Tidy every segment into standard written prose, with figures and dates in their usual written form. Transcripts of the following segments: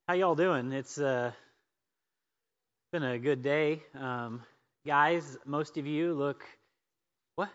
How y'all doing? It's been a good day. Guys, most of you look what?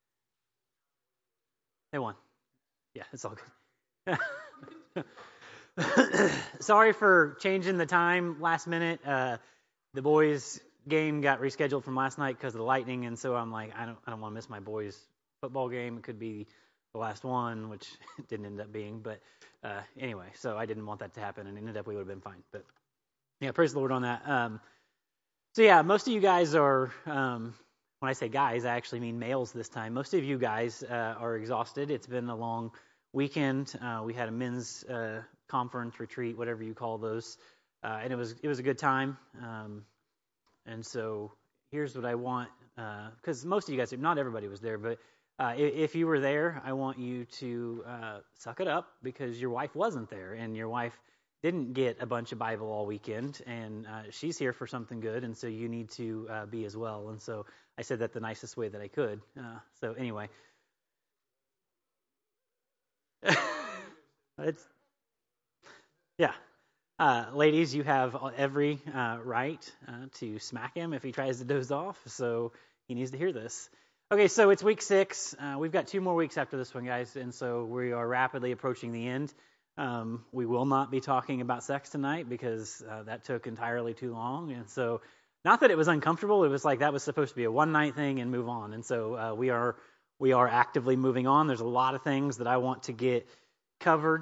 They won. Yeah, it's all good. Sorry for changing the time last minute. The boys' game got rescheduled from last night because of the lightning, and so I'm like, I don't want to miss my boys' football game. It could be the last one, which it didn't end up being, but anyway, so I didn't want that to happen, and it ended up we would have been fine. But yeah, praise the Lord on that. So yeah, most of you guys are, when I say guys, I actually mean males this time. Most of you guys are exhausted. It's been a long weekend. We had a men's conference, retreat, whatever you call those, and it was a good time. And so here's what I want, because most of you guys, not everybody was there, but if you were there, I want you to suck it up because your wife wasn't there, and your wife didn't get a bunch of Bible all weekend, and she's here for something good, and so you need to be as well. And so I said that the nicest way that I could. So anyway, it's yeah. Ladies, you have every right to smack him if he tries to doze off, so he needs to hear this. Okay, so it's week 6. We've got 2 more weeks after this one, guys, and so we are rapidly approaching the end. We will not be talking about sex tonight because that took entirely too long, and so not that it was uncomfortable. It was like that was supposed to be a one-night thing and move on, and so we are actively moving on. There's a lot of things that I want to get covered.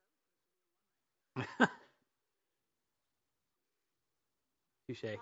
Touche.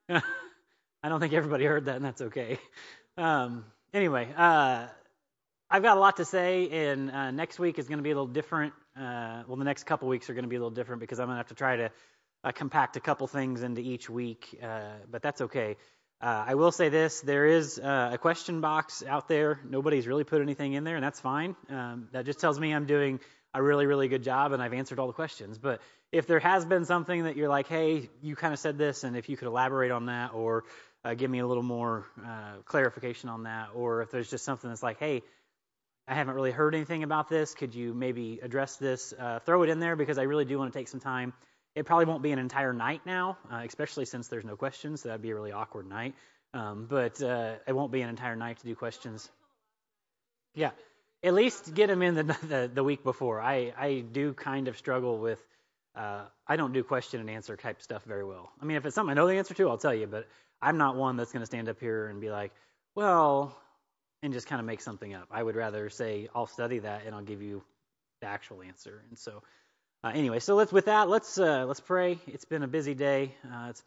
I don't think everybody heard that, and that's okay. Anyway, I've got a lot to say, and next week is going to be a little different. The next couple weeks are going to be a little different because I'm going to have to try to compact a couple things into each week, but that's okay. I will say this, there is a question box out there. Nobody's really put anything in there, and that's fine. That just tells me I'm doing a really, really good job, and I've answered all the questions. But if there has been something that you're like, hey, you kind of said this, and if you could elaborate on that, or give me a little more clarification on that, or if there's just something that's like, hey, I haven't really heard anything about this, could you maybe address this? Throw it in there because I really do want to take some time. It probably won't be an entire night now, especially since there's no questions, so that'd be a really awkward night. But it won't be an entire night to do questions. Yeah, at least get them in the week before. I do kind of struggle with, I don't do question and answer type stuff very well. I mean, if it's something I know the answer to, I'll tell you, but I'm not one that's going to stand up here and be like, well, and just kind of make something up. I would rather say, I'll study that and I'll give you the actual answer. And so anyway, so let's pray. It's been a busy day.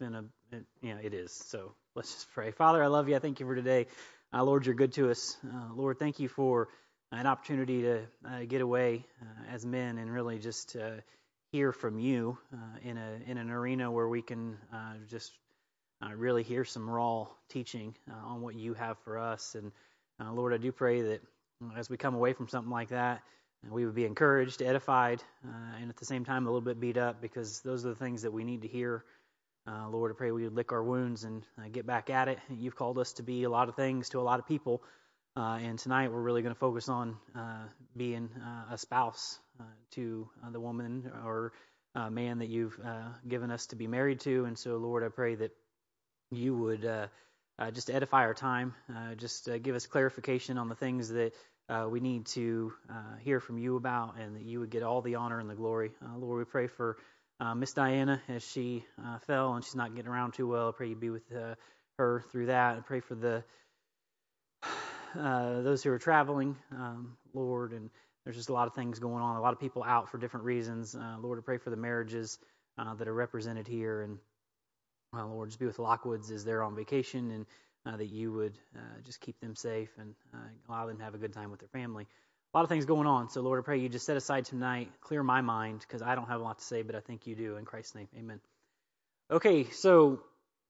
It is. So let's just pray. Father, I love you. I thank you for today. Lord, you're good to us. Lord, thank you for an opportunity to get away as men and really just hear from you in an arena where we can just really hear some raw teaching on what you have for us. And Lord, I do pray that as we come away from something like that, we would be encouraged, edified, and at the same time a little bit beat up, because those are the things that we need to hear. Lord, I pray we would lick our wounds and get back at it. You've called us to be a lot of things to a lot of people, and tonight we're really going to focus on being a spouse to the woman or man that you've given us to be married to. And so, Lord, I pray that you would just edify our time, just give us clarification on the things that we need to hear from you about, and that you would get all the honor and the glory. Lord, we pray for Miss Diana as she fell and she's not getting around too well. I pray you be with her through that. I pray for those who are traveling, Lord, and there's just a lot of things going on, a lot of people out for different reasons. Lord, I pray for the marriages that are represented here, and Lord, just be with the Lockwoods as they're on vacation, and that you would just keep them safe and allow them to have a good time with their family. A lot of things going on. So, Lord, I pray you just set aside tonight, clear my mind, because I don't have a lot to say, but I think you do. In Christ's name, amen. Okay, so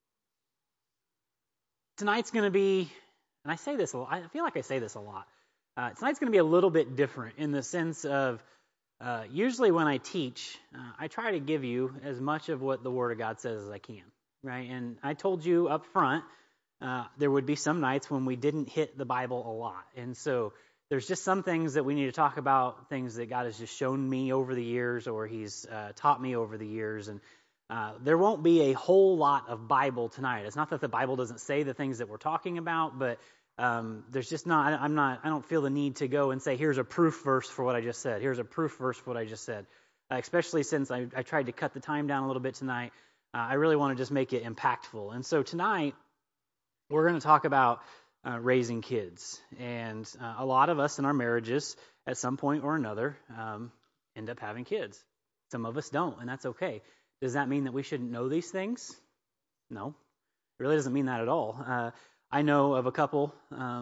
tonight's going to be, and I say this a lot, I feel like I say this a lot. Tonight's going to be a little bit different in the sense of usually when I teach, I try to give you as much of what the Word of God says as I can, right? And I told you up front, there would be some nights when we didn't hit the Bible a lot. And so there's just some things that we need to talk about, things that God has just shown me over the years, or He's taught me over the years, and there won't be a whole lot of Bible tonight. It's not that the Bible doesn't say the things that we're talking about, but there's just not. I don't feel the need to go and say, here's a proof verse for what I just said. Here's a proof verse for what I just said. Especially since I tried to cut the time down a little bit tonight. I really want to just make it impactful. And so tonight, we're going to talk about raising kids. And a lot of us in our marriages, at some point or another, end up having kids. Some of us don't, and that's okay. Does that mean that we shouldn't know these things? No. It really doesn't mean that at all. I know of a couple, I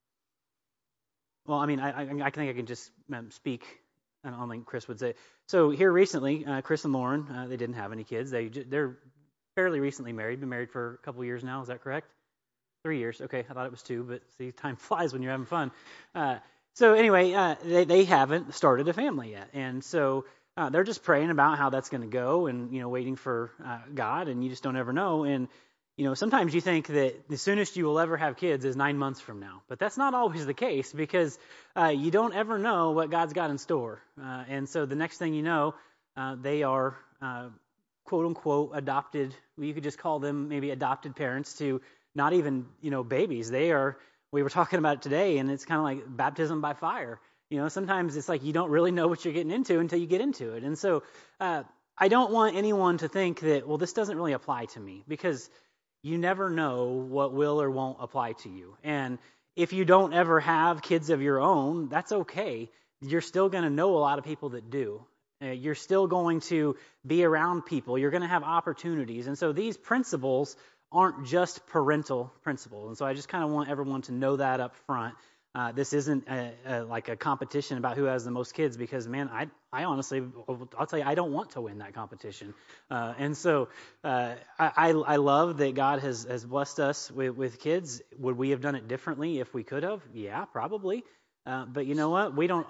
think I can just speak. I don't think Chris would say. So here recently, Chris and Lauren, they didn't have any kids. They're fairly recently married. Been married for a couple of years now. Is that correct? 3 years. Okay, I thought it was 2, but see, time flies when you're having fun. So anyway, they haven't started a family yet, and so they're just praying about how that's going to go, and waiting for God, and you just don't ever know. And sometimes you think that the soonest you will ever have kids is 9 months from now. But that's not always the case, because you don't ever know what God's got in store. And so the next thing you know, they are, quote-unquote, adopted. You could just call them maybe adopted parents to not even, babies. We were talking about it today, and it's kind of like baptism by fire. Sometimes it's like you don't really know what you're getting into until you get into it. And so I don't want anyone to think that, well, this doesn't really apply to me, because you never know what will or won't apply to you. And if you don't ever have kids of your own, that's okay. You're still going to know a lot of people that do. You're still going to be around people. You're going to have opportunities. And so these principles aren't just parental principles. And so I just kind of want everyone to know that up front. This isn't like a competition about who has the most kids, because, man, I honestly, I'll tell you, I don't want to win that competition. And so I love that God has blessed us with kids. Would we have done it differently if we could have? Yeah, probably. But you know what? We don't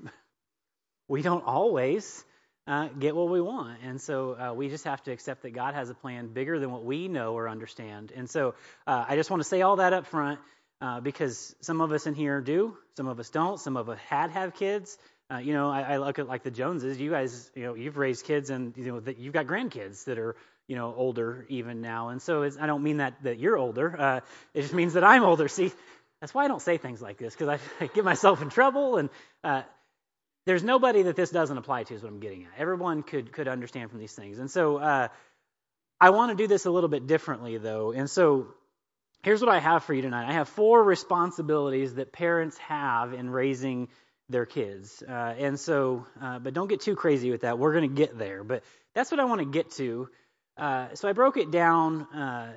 always get what we want. And so we just have to accept that God has a plan bigger than what we know or understand. And so I just want to say all that up front. Because some of us in here do, some of us don't, some of us have kids. I look at like the Joneses. You guys, you've raised kids, and you've got grandkids that are, older even now. And so I don't mean that you're older. It just means that I'm older. See, that's why I don't say things like this, because I get myself in trouble. And there's nobody that this doesn't apply to, is what I'm getting at. Everyone could understand from these things. And so I want to do this a little bit differently, though. And so here's what I have for you tonight. I have 4 responsibilities that parents have in raising their kids. But don't get too crazy with that. We're going to get there. But that's what I want to get to. So I broke it down,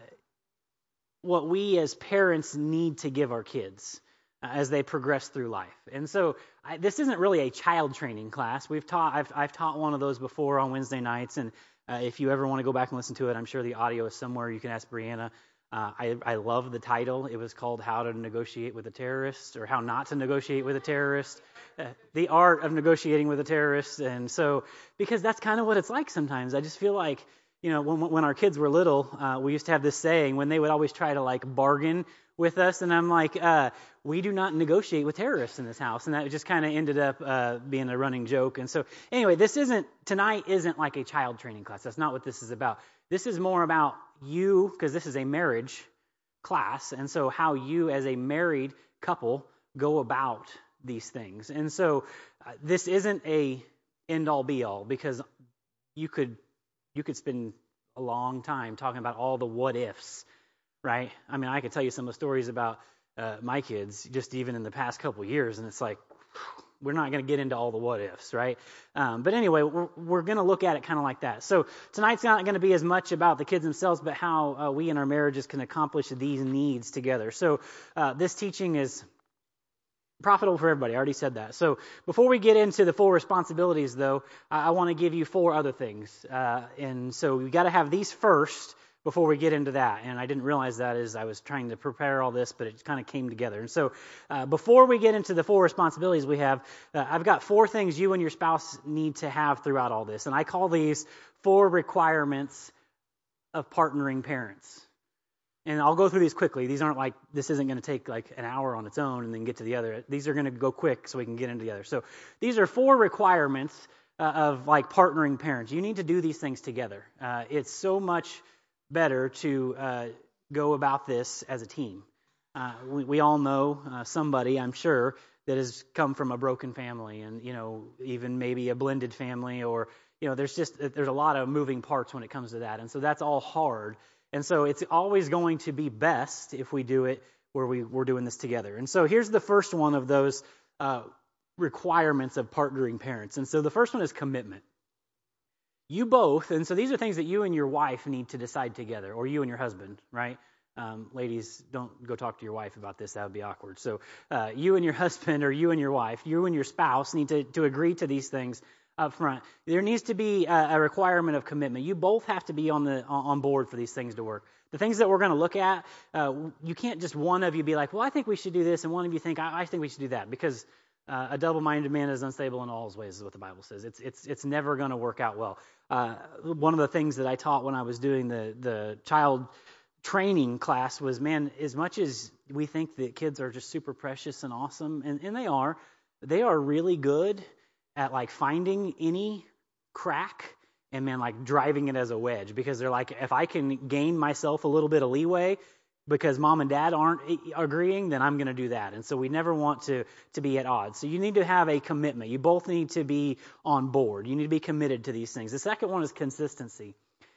what we as parents need to give our kids as they progress through life. And so this isn't really a child training class. I've taught one of those before on Wednesday nights. And if you ever want to go back and listen to it, I'm sure the audio is somewhere. You can ask Brianna. I love the title. It was called How to Negotiate with a Terrorist, or How Not to Negotiate with a Terrorist, the art of negotiating with a terrorist. And so, because that's kind of what it's like sometimes. I just feel like, when our kids were little, we used to have this saying when they would always try to like bargain with us. And I'm like, we do not negotiate with terrorists in this house. And that just kind of ended up being a running joke. And so anyway, tonight isn't like a child training class. That's not what this is about. This is more about you, because this is a marriage class, and so how you as a married couple go about these things. And so this isn't a end-all be-all, because you could spend a long time talking about all the what-ifs, right? I mean, I could tell you some of the stories about my kids just even in the past couple of years, and it's like, we're not going to get into all the what-ifs, right? But anyway, we're going to look at it kind of like that. So tonight's not going to be as much about the kids themselves, but how we in our marriages can accomplish these needs together. So this teaching is profitable for everybody. I already said that. So before we get into the full responsibilities, though, I want to give you 4 other things. And so we got to have these first before we get into that. And I didn't realize that as I was trying to prepare all this, but it kind of came together. And so before we get into the 4 responsibilities we have, I've got 4 things you and your spouse need to have throughout all this. And I call these 4 requirements of partnering parents. And I'll go through these quickly. These aren't like, this isn't going to take like an hour on its own and then get to the other. These are going to go quick so we can get into the other. So these are 4 requirements of like partnering parents. You need to do these things together. It's so much better to go about this as a team. We all know somebody, I'm sure, that has come from a broken family and, even maybe a blended family, or, there's a lot of moving parts when it comes to that. And so that's all hard. And so it's always going to be best if we do it where we're doing this together. And so here's the first one of those requirements of partnering parents. And so the first one is commitment. You both, and so these are things that you and your wife need to decide together, or you and your husband, right? Ladies, don't go talk to your wife about this. That would be awkward. So you and your husband, or you and your wife, you and your spouse need to agree to these things up front. There needs to be a requirement of commitment. You both have to be on board for these things to work. The things that we're going to look at, you can't just one of you be like, well, I think we should do this, and one of you think, I think we should do that, because a double-minded man is unstable in all his ways, is what the Bible says. It's never going to work out well. One of the things that I taught when I was doing the child training class was, man, as much as we think that kids are just super precious and awesome, and they are really good at like finding any crack and, man, like driving it as a wedge, because they're like, if I can gain myself a little bit of leeway because mom and dad aren't agreeing, then I'm going to do that. And so we never want to be at odds. So you need to have a commitment. You both need to be on board. You need to be committed to these things. The second one is consistency.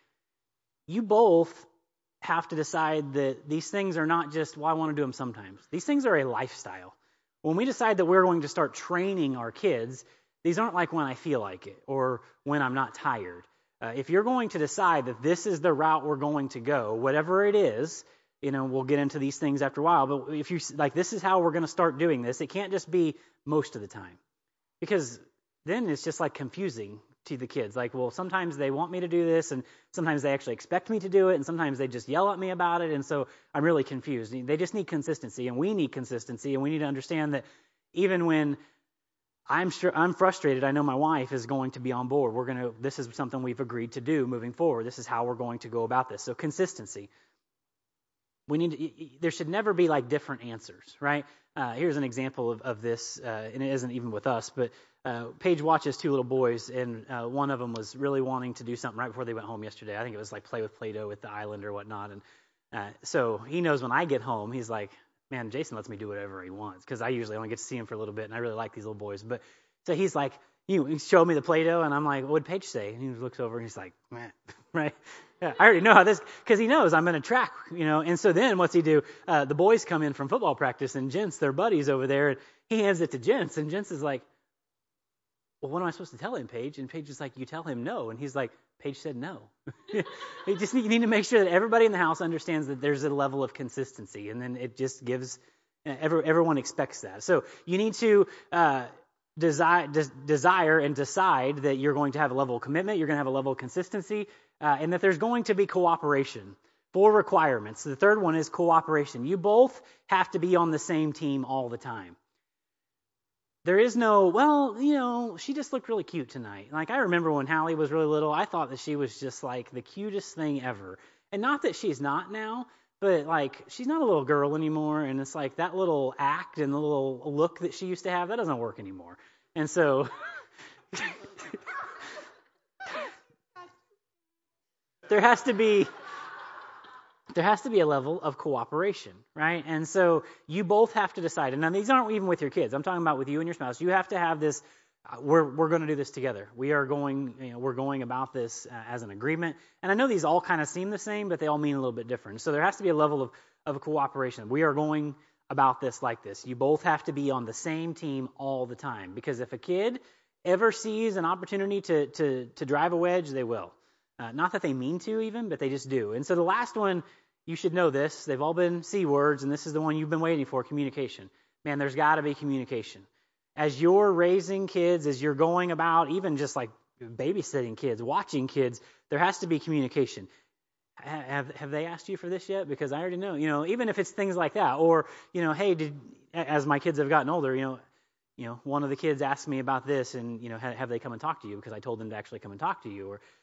You both have to decide that these things are not just, well, I want to do them sometimes. These things are a lifestyle. When we decide that we're going to start training our kids, these aren't like when I feel like it or when I'm not tired. If you're going to decide that this is the route we're going to go, whatever it is, we'll get into these things after a while, but if you like, this is how we're going to start doing this, it can't just be most of the time, because then it's just like confusing to the kids. Like, well, sometimes they want me to do this, and sometimes they actually expect me to do it, and sometimes they just yell at me about it, and so I'm really confused. They just need consistency, and we need consistency, and we need to understand that even when I'm frustrated, I know my wife is going to be on board. This is something we've agreed to do moving forward. This is how we're going to go about this. So consistency. There should never be like different answers, right? Here's an example of this, and it isn't even with us, but Paige watches 2 little boys, and one of them was really wanting to do something right before they went home yesterday. I think it was like play with Play-Doh with the island or whatnot. And so he knows when I get home, he's like, man, Jason lets me do whatever he wants, because I usually only get to see him for a little bit, and I really like these little boys. But so he's like, he showed me the Play-Doh, and I'm like, what did Paige say? And he looks over, and he's like, meh, right? Yeah, I already know how this, because he knows I'm going to track, And so then what's he do? The boys come in from football practice, and Gents, their buddies over there, and he hands it to Gents, and Gents is like, well, what am I supposed to tell him, Paige? And Paige is like, you tell him no. And he's like, Paige said no. You need to make sure that everybody in the house understands that there's a level of consistency, and then it just gives, everyone expects that. So you need to desire and decide that you're going to have a level of commitment, you're going to have a level of consistency, and that there's going to be cooperation. 4 requirements. The third one is cooperation. You both have to be on the same team all the time. There is no, well, she just looked really cute tonight. Like, I remember when Hallie was really little, I thought that she was just like the cutest thing ever. And not that she's not now, but like, she's not a little girl anymore. And it's like that little act and the little look that she used to have, that doesn't work anymore. And so there has to be a level of cooperation, right? And so you both have to decide. And now these aren't even with your kids. I'm talking about with you and your spouse. You have to have this, we're going to do this together. We're going about this as an agreement. And I know these all kind of seem the same, but they all mean a little bit different. So there has to be a level of cooperation. We are going about this like this. You both have to be on the same team all the time. Because if a kid ever sees an opportunity to drive a wedge, they will. Not that they mean to even, but they just do. And so the last one, you should know this. They've all been C words, and this is the one you've been waiting for, communication. Man, there's got to be communication. As you're raising kids, as you're going about, even just like babysitting kids, watching kids, there has to be communication. Have they asked you for this yet? Because I already know, even if it's things like that. Or, hey, as my kids have gotten older, one of the kids asked me about this, and, have they come and talked to you? Because I told them to actually come and talk to you. Or,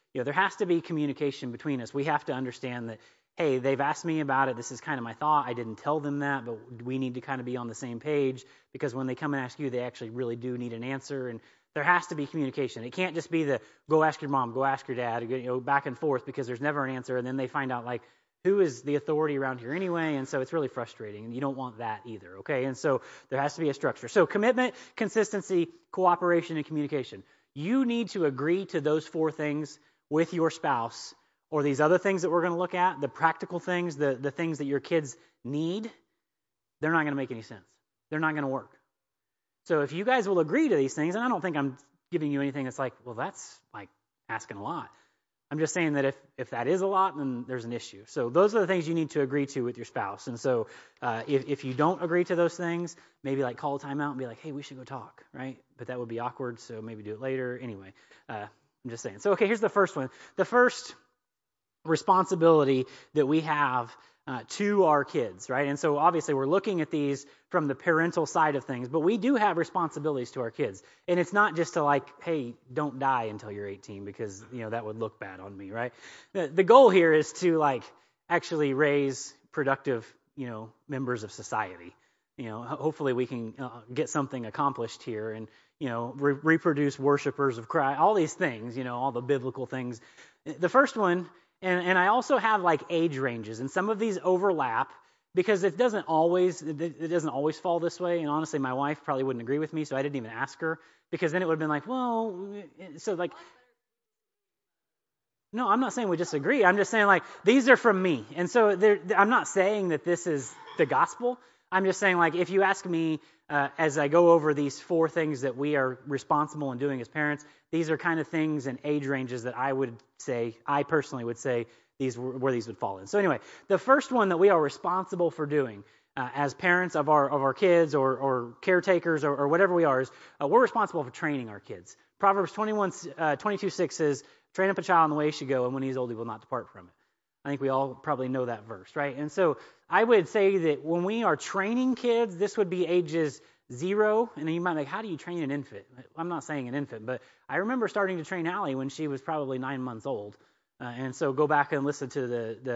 there has to be communication between us. We have to understand that, hey, they've asked me about it. This is kind of my thought. I didn't tell them that, but we need to kind of be on the same page, because when they come and ask you, they actually really do need an answer. And there has to be communication. It can't just be the go ask your mom, go ask your dad, back and forth, because there's never an answer. And then they find out, like, who is the authority around here anyway? And so it's really frustrating, and you don't want that either, okay? And so there has to be a structure. So commitment, consistency, cooperation, and communication. You need to agree to those 4 things with your spouse, or these other things that we're going to look at, the practical things, the things that your kids need. They're not going to make any sense. They're not going to work. So if you guys will agree to these things, and I don't think I'm giving you anything that's like, well, that's like asking a lot. I'm just saying that if that is a lot, then there's an issue. So those are the things you need to agree to with your spouse. And so if you don't agree to those things, maybe like call a timeout and be like, hey, we should go talk, right? But that would be awkward, so maybe do it later. Anyway, I'm just saying. So, okay, here's the first one. The first responsibility that we have to our kids, right? And so obviously we're looking at these from the parental side of things, but we do have responsibilities to our kids. And it's not just to like, hey, don't die until you're 18, because, that would look bad on me, right? The goal here is to like actually raise productive, members of society. Hopefully we can get something accomplished here and, reproduce worshipers of Christ, all these things, all the biblical things. The first one, and I also have like age ranges, and some of these overlap because it doesn't always fall this way. And honestly, my wife probably wouldn't agree with me, so I didn't even ask her, because then it would have been like, well, so like, no, I'm not saying we disagree. I'm just saying like these are from me, and so I'm not saying that this is the gospel. I'm just saying like if you ask me as I go over these 4 things that we are responsible in doing as parents, these are kind of things and age ranges that I personally would say where these would fall in. So anyway, the first one that we are responsible for doing as parents of our kids or caretakers or whatever we are is we're responsible for training our kids. Proverbs 22:6 says, train up a child in the way he should go, and when he's old, he will not depart from it. I think we all probably know that verse, right? And so I would say that when we are training kids, this would be ages 0. And then you might be like, how do you train an infant? I'm not saying an infant, but I remember starting to train Allie when she was probably 9 months old. And so go back and listen to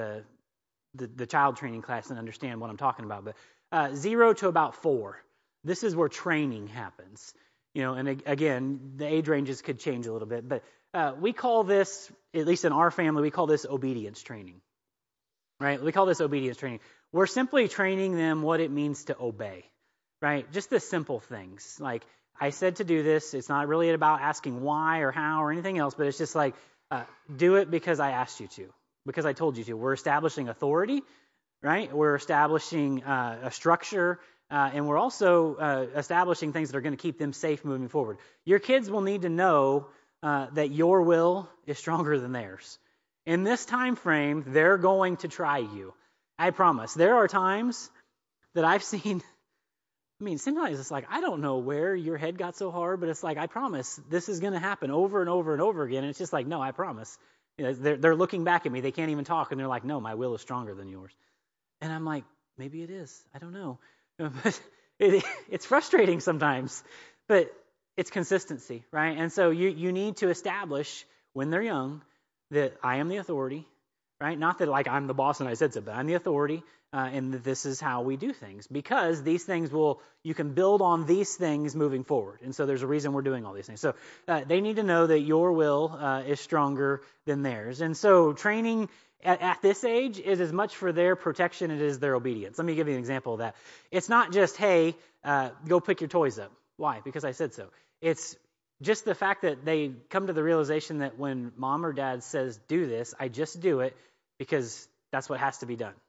the child training class and understand what I'm talking about. But 0 to about 4, this is where training happens. And again, the age ranges could change a little bit, but we call this, at least in our family, we call this obedience training, right? We call this obedience training. We're simply training them what it means to obey, right? Just the simple things. Like, I said to do this. It's not really about asking why or how or anything else, but it's just like, do it because I asked you to, because I told you to. We're establishing authority, right? We're establishing a structure, and we're also establishing things that are going to keep them safe moving forward. Your kids will need to know that your will is stronger than theirs. In this time frame, they're going to try you. I promise. There are times that I've seen, sometimes it's like, I don't know where your head got so hard, but it's like, I promise this is going to happen over and over and over again. And it's just like, no, I promise. They're looking back at me. They can't even talk. And they're like, no, my will is stronger than yours. And I'm like, maybe it is. I don't know. But it's frustrating sometimes. But it's consistency, right? And so you need to establish when they're young that I am the authority, right? Not that like I'm the boss and I said so, but I'm the authority, and that this is how we do things, because these things you can build on these things moving forward. And so there's a reason we're doing all these things. So they need to know that your will is stronger than theirs. And so training at this age is as much for their protection as it is their obedience. Let me give you an example of that. It's not just, hey, go pick your toys up. Why? Because I said so. It's just the fact that they come to the realization that when mom or dad says do this, I just do it because that's what has to be done.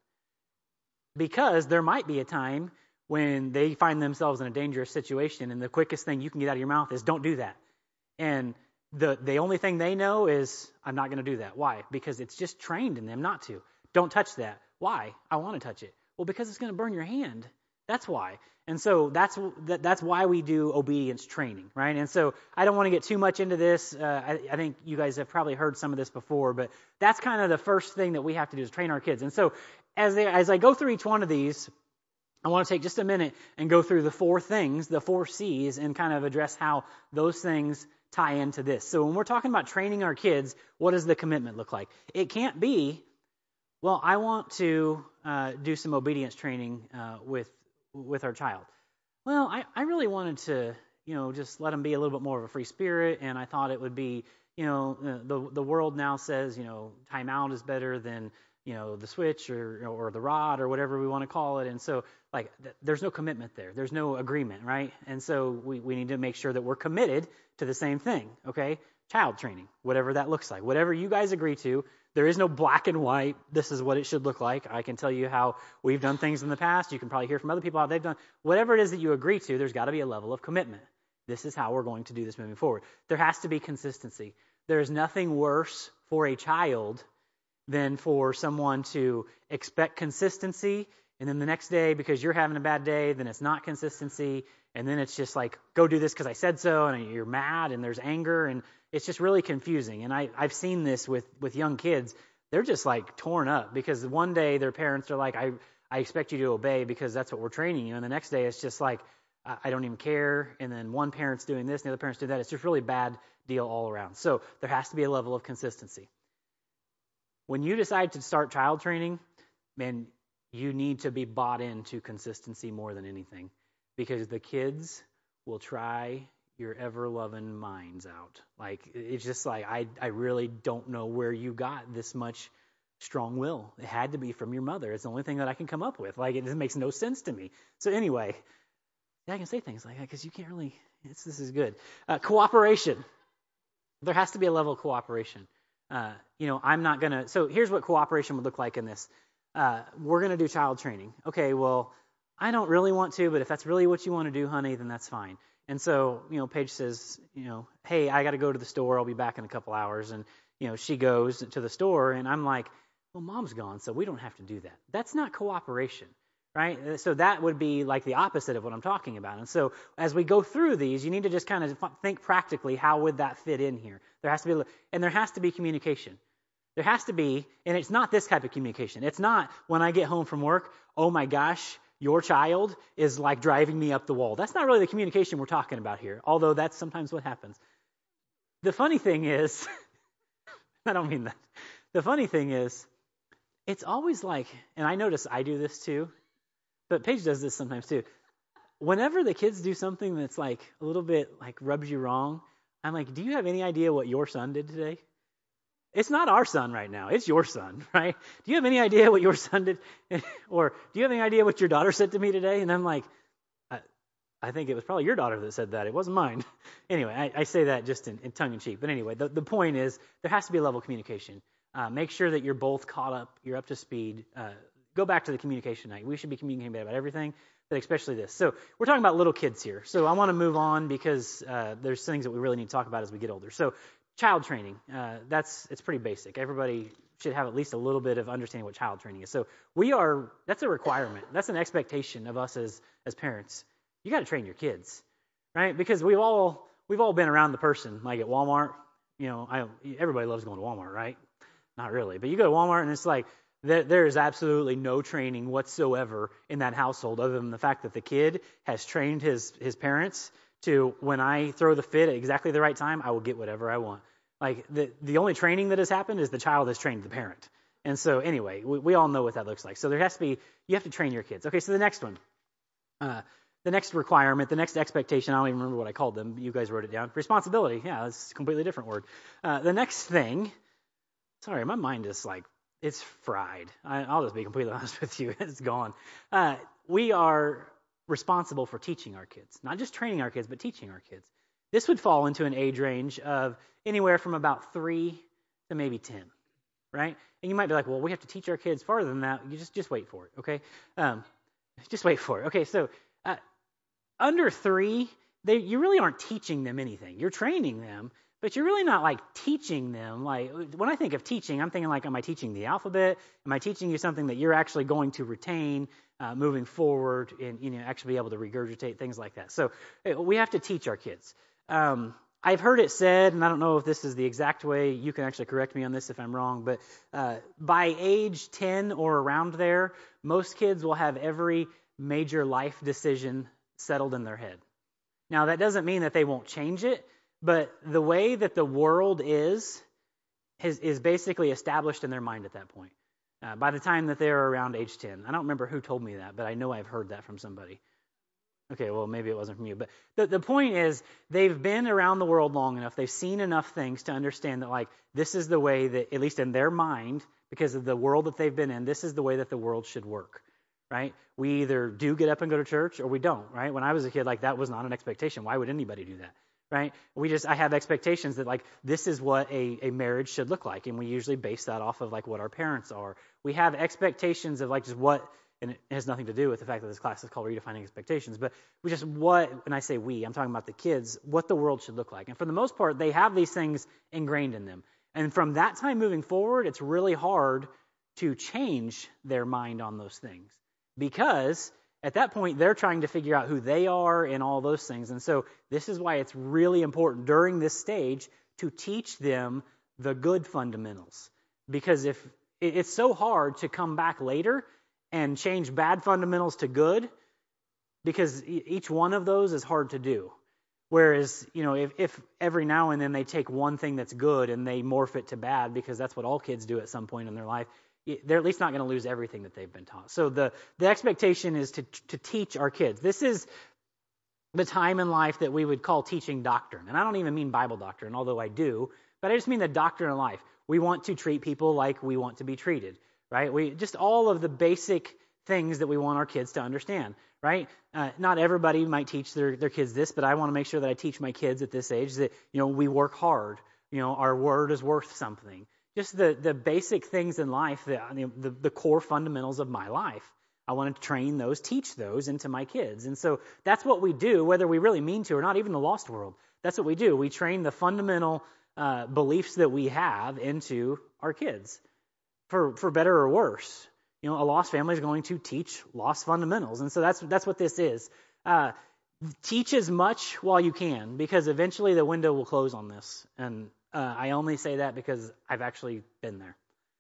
Because there might be a time when they find themselves in a dangerous situation, and the quickest thing you can get out of your mouth is don't do that. And the only thing they know is I'm not going to do that. Why? Because it's just trained in them not to. Don't touch that. Why? I want to touch it. Well, because it's going to burn your hand. That's why. And so that's why we do obedience training, right? And so I don't want to get too much into this. I think you guys have probably heard some of this before, but that's kind of the first thing that we have to do is train our kids. And so as I go through each one of these, I want to take just a minute and go through the 4 things, the 4 C's, and kind of address how those things tie into this. So when we're talking about training our kids, what does the commitment look like? It can't be, well, I want to do some obedience training with our child. Well, I really wanted to, just let them be a little bit more of a free spirit, and I thought it would be, the world now says, timeout is better than, the switch or the rod or whatever we want to call it. And so, there's no commitment there. There's no agreement, right? And so we need to make sure that we're committed to the same thing, okay? Child training, whatever that looks like. Whatever you guys agree to, there is no black and white, this is what it should look like. I can tell you how we've done things in the past. You can probably hear from other people how they've done. Whatever it is that you agree to, there's got to be a level of commitment. This is how we're going to do this moving forward. There has to be consistency. There is nothing worse for a child than for someone to expect consistency, and then the next day, because you're having a bad day, then it's not consistency, and then it's just like, go do this because I said so, and you're mad, and there's anger, and it's just really confusing. And I've seen this with young kids. They're just like torn up because one day their parents are like, I expect you to obey because that's what we're training you, and the next day it's just like, I don't even care, and then one parent's doing this and the other parent's doing that. It's just really bad deal all around. So there has to be a level of consistency. When you decide to start child training, man, you need to be bought into consistency more than anything, because the kids will try your ever-loving minds out. It's just like, I really don't know where you got this much strong will. It had to be from your mother. It's the only thing that I can come up with. It just makes no sense to me. So anyway, I can say things like that because you can't really, this is good. Cooperation. There has to be a level of cooperation. I'm not going to, so here's what cooperation would look like in this. We're going to do child training. Okay, well, I don't really want to, but if that's really what you want to do, honey, then that's fine. And so, Paige says, hey, I got to go to the store. I'll be back in a couple hours. And, she goes to the store, and I'm like, well, mom's gone, so we don't have to do that. That's not cooperation, right? So that would be like the opposite of what I'm talking about. And so as we go through these, you need to just kind of think practically, how would that fit in here? There has to be communication. There has to be, and it's not this type of communication. It's not when I get home from work, oh my gosh, your child is like driving me up the wall. That's not really the communication we're talking about here, although that's sometimes what happens. The funny thing is, I don't mean that. The funny thing is, it's always like, and I notice I do this too, but Paige does this sometimes too. Whenever the kids do something that's like a little bit like rubs you wrong, I'm like, do you have any idea what your son did today? It's not our son right now. It's your son, right? Do you have any idea what your son did? Or do you have any idea what your daughter said to me today? And I'm like, I think it was probably your daughter that said that. It wasn't mine. Anyway, I say that just in tongue-in-cheek. But anyway, the point is there has to be a level of communication. Make sure that you're both caught up, you're up to speed. Go back to the communication night. We should be communicating about everything, but especially this. So we're talking about little kids here. So I want to move on because there's things that we really need to talk about as we get older. So child training, it's pretty basic. Everybody should have at least a little bit of understanding what child training is. So that's a requirement. That's an expectation of us as parents. You got to train your kids, right? Because we've all been around the person, like at Walmart. Everybody loves going to Walmart, right? Not really, but you go to Walmart and it's like there is absolutely no training whatsoever in that household, other than the fact that the kid has trained his parents to, when I throw the fit at exactly the right time, I will get whatever I want. Like the only training that has happened is the child has trained the parent. And so anyway, we all know what that looks like. So you have to train your kids. Okay, so the next one. The next requirement, the next expectation, I don't even remember what I called them. You guys wrote it down. Responsibility. Yeah, it's a completely different word. The next thing, sorry, my mind is like, it's fried. I'll just be completely honest with you. It's gone. We are responsible for teaching our kids, not just training our kids, but teaching our kids. This would fall into an age range of anywhere from about 3 to maybe 10, right? And you might be like, well, we have to teach our kids farther than that. You just wait for it, okay? Just wait for it. Okay, so under 3, you really aren't teaching them anything. You're training them, but you're really not like teaching them. Like when I think of teaching, I'm thinking like, am I teaching the alphabet? Am I teaching you something that you're actually going to retain moving forward and actually be able to regurgitate, things like that? So we have to teach our kids. I've heard it said, and I don't know if this is the exact way. You can actually correct me on this if I'm wrong, but by age 10 or around there, most kids will have every major life decision settled in their head. Now, that doesn't mean that they won't change it, But the way that the world is basically established in their mind at that point. By the time that they're around age 10. I don't remember who told me that, but I know I've heard that from somebody. Okay, well, maybe it wasn't from you. But the point is, they've been around the world long enough, they've seen enough things to understand that, like, this is the way that, at least in their mind, because of the world that they've been in, this is the way that the world should work, right? We either do get up and go to church or we don't, right? When I was a kid, like, that was not an expectation. Why would anybody do that, right? I have expectations that, like, this is what a marriage should look like, and we usually base that off of, like, what our parents are. We have expectations of, like, just what, and it has nothing to do with the fact that this class is called Redefining Expectations, but when I say we, I'm talking about the kids, what the world should look like. And for the most part, they have these things ingrained in them. And from that time moving forward, it's really hard to change their mind on those things, because at that point, they're trying to figure out who they are and all those things. And so this is why it's really important during this stage to teach them the good fundamentals, because if it's so hard to come back later and change bad fundamentals to good, because each one of those is hard to do. Whereas, if every now and then they take one thing that's good and they morph it to bad, because that's what all kids do at some point in their life, they're at least not going to lose everything that they've been taught. So the expectation is to teach our kids. This is the time in life that we would call teaching doctrine. And I don't even mean Bible doctrine, although I do, but I just mean the doctrine of life. We want to treat people like we want to be treated, right? Just all of the basic things that we want our kids to understand, right? Not everybody might teach their kids this, but I want to make sure that I teach my kids at this age that, we work hard. Our word is worth something. Just the basic things in life, the core fundamentals of my life. I want to train those, teach those into my kids. And so that's what we do, whether we really mean to or not, even the lost world. That's what we do. We train the fundamental beliefs that we have into our kids, for better or worse. A lost family is going to teach lost fundamentals. And so that's what this is. Teach as much while you can, because eventually the window will close on this. And I only say that because I've actually been there.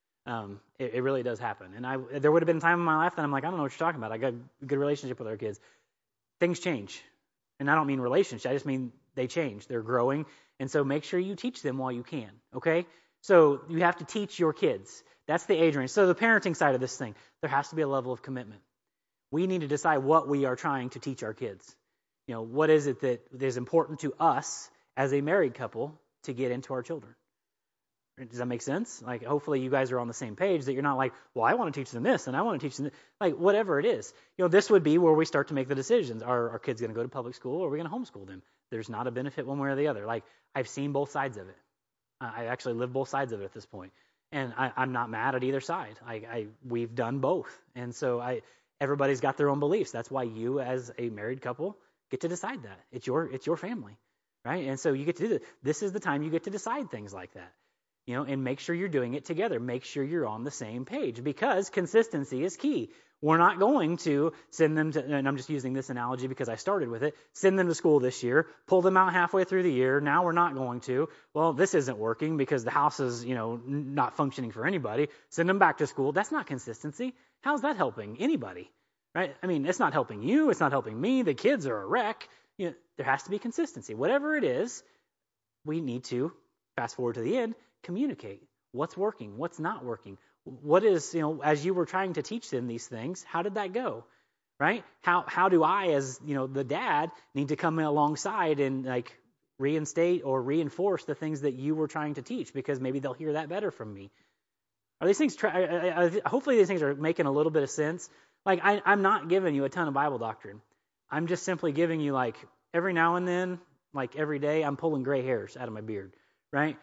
It really does happen. And there would have been a time in my life that I'm like, I don't know what you're talking about. I got a good relationship with our kids. Things change. And I don't mean relationship. I just mean they change. They're growing. And so make sure you teach them while you can. Okay? So you have to teach your kids. That's the age range. So the parenting side of this thing, there has to be a level of commitment. We need to decide what we are trying to teach our kids. What is it that is important to us as a married couple to get into our children? Does that make sense? Like, hopefully you guys are on the same page, that you're not like, well, I want to teach them this and I want to teach them this. Like, whatever it is. This would be where we start to make the decisions. Are our kids going to go to public school, or are we going to homeschool them? There's not a benefit one way or the other. Like, I've seen both sides of it. I actually live both sides of it at this point. And I'm not mad at either side. We've done both. And so everybody's got their own beliefs. That's why you, as a married couple, get to decide that. It's your family, right? And so you get to do that. This is the time you get to decide things like that, and make sure you're doing it together. Make sure you're on the same page, because consistency is key. We're not going to send them to, and I'm just using this analogy because I started with it, send them to school this year, pull them out halfway through the year. Now we're not going to. Well, this isn't working because the house is, not functioning for anybody. Send them back to school. That's not consistency. How's that helping anybody, right? I mean, it's not helping you. It's not helping me. The kids are a wreck. There has to be consistency. Whatever it is, we need to, fast forward to the end, communicate. What's working? What's not working? What is, as you were trying to teach them these things, how did that go, right? How do I, as, the dad, need to come alongside and, like, reinstate or reinforce the things that you were trying to teach, because maybe they'll hear that better from me? Are these things, hopefully these things are making a little bit of sense. Like, I'm not giving you a ton of Bible doctrine. I'm just simply giving you, like, every now and then, like every day, I'm pulling gray hairs out of my beard, right?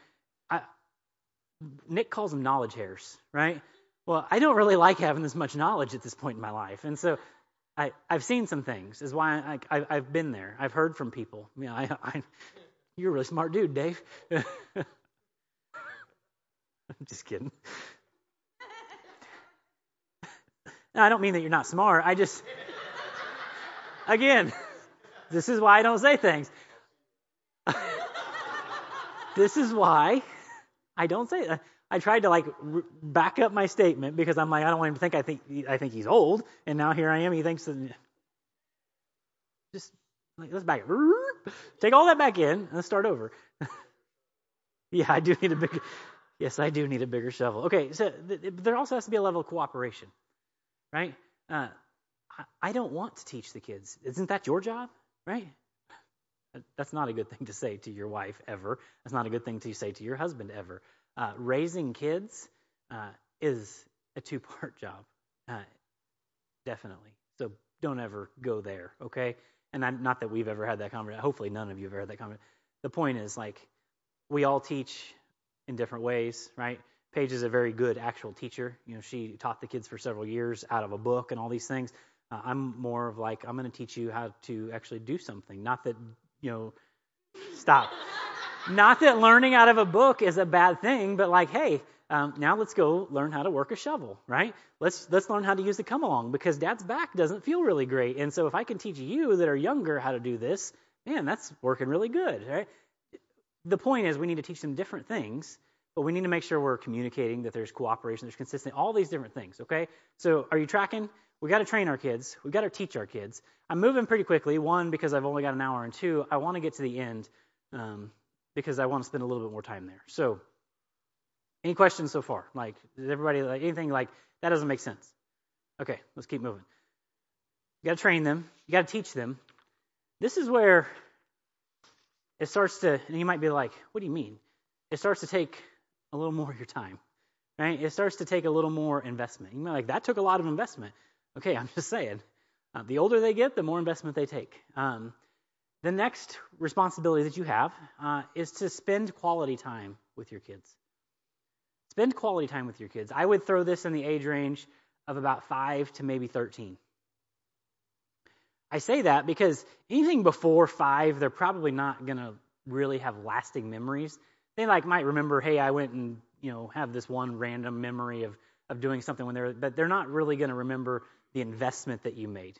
Nick calls them knowledge hairs, right? Well, I don't really like having this much knowledge at this point in my life. And so I've seen some things, is why I've been there. I've heard from people. You're a really smart dude, Dave. I'm just kidding. No, I don't mean that you're not smart. Again, this is why I don't say things. This is why I don't say that. I tried to back up my statement, because I'm like, I don't want him to think I think he's old, and now here I am. He thinks that. Just Like, let's back it. Take all that back in and let's start over. Yeah, I do need a bigger. Yes, I do need a bigger shovel. Okay, so there also has to be a level of cooperation, right? I don't want to teach the kids. Isn't that your job, right? That's not a good thing to say to your wife ever. That's not a good thing to say to your husband ever. Raising kids is a two-part job, definitely. So don't ever go there, okay? And not that we've ever had that conversation. Hopefully none of you have ever had that conversation. The point is, like, we all teach in different ways, right? Paige is a very good actual teacher. You know, she taught the kids for several years out of a book and all these things. I'm more of like, I'm going to teach you how to actually do something. Not that, stop. Not that learning out of a book is a bad thing, but like, hey, now let's go learn how to work a shovel, right? Let's learn how to use the come along, because Dad's back doesn't feel really great. And so if I can teach you that are younger how to do this, man, that's working really good, right? The point is we need to teach them different things, but we need to make sure we're communicating, that there's cooperation, there's consistency, all these different things, okay? So are you tracking? We got to train our kids. We got to teach our kids. I'm moving pretty quickly. One, because I've only got an hour, and two, I want to get to the end because I want to spend a little bit more time there. So any questions so far? Like, does everybody, like, anything like, that doesn't make sense? Okay, let's keep moving. You got to train them. You got to teach them. This is where it starts to, and you might be like, what do you mean? It starts to take a little more of your time, right? It starts to take a little more investment. You might be like, that took a lot of investment. Okay, I'm just saying. The older they get, the more investment they take. The next responsibility that you have is to spend quality time with your kids. Spend quality time with your kids. I would throw this in the age range of about 5 to maybe 13. I say that because anything before 5, they're probably not going to really have lasting memories. They might remember, hey, I went and have this one random memory of doing something when but they're not really going to remember the investment that you made.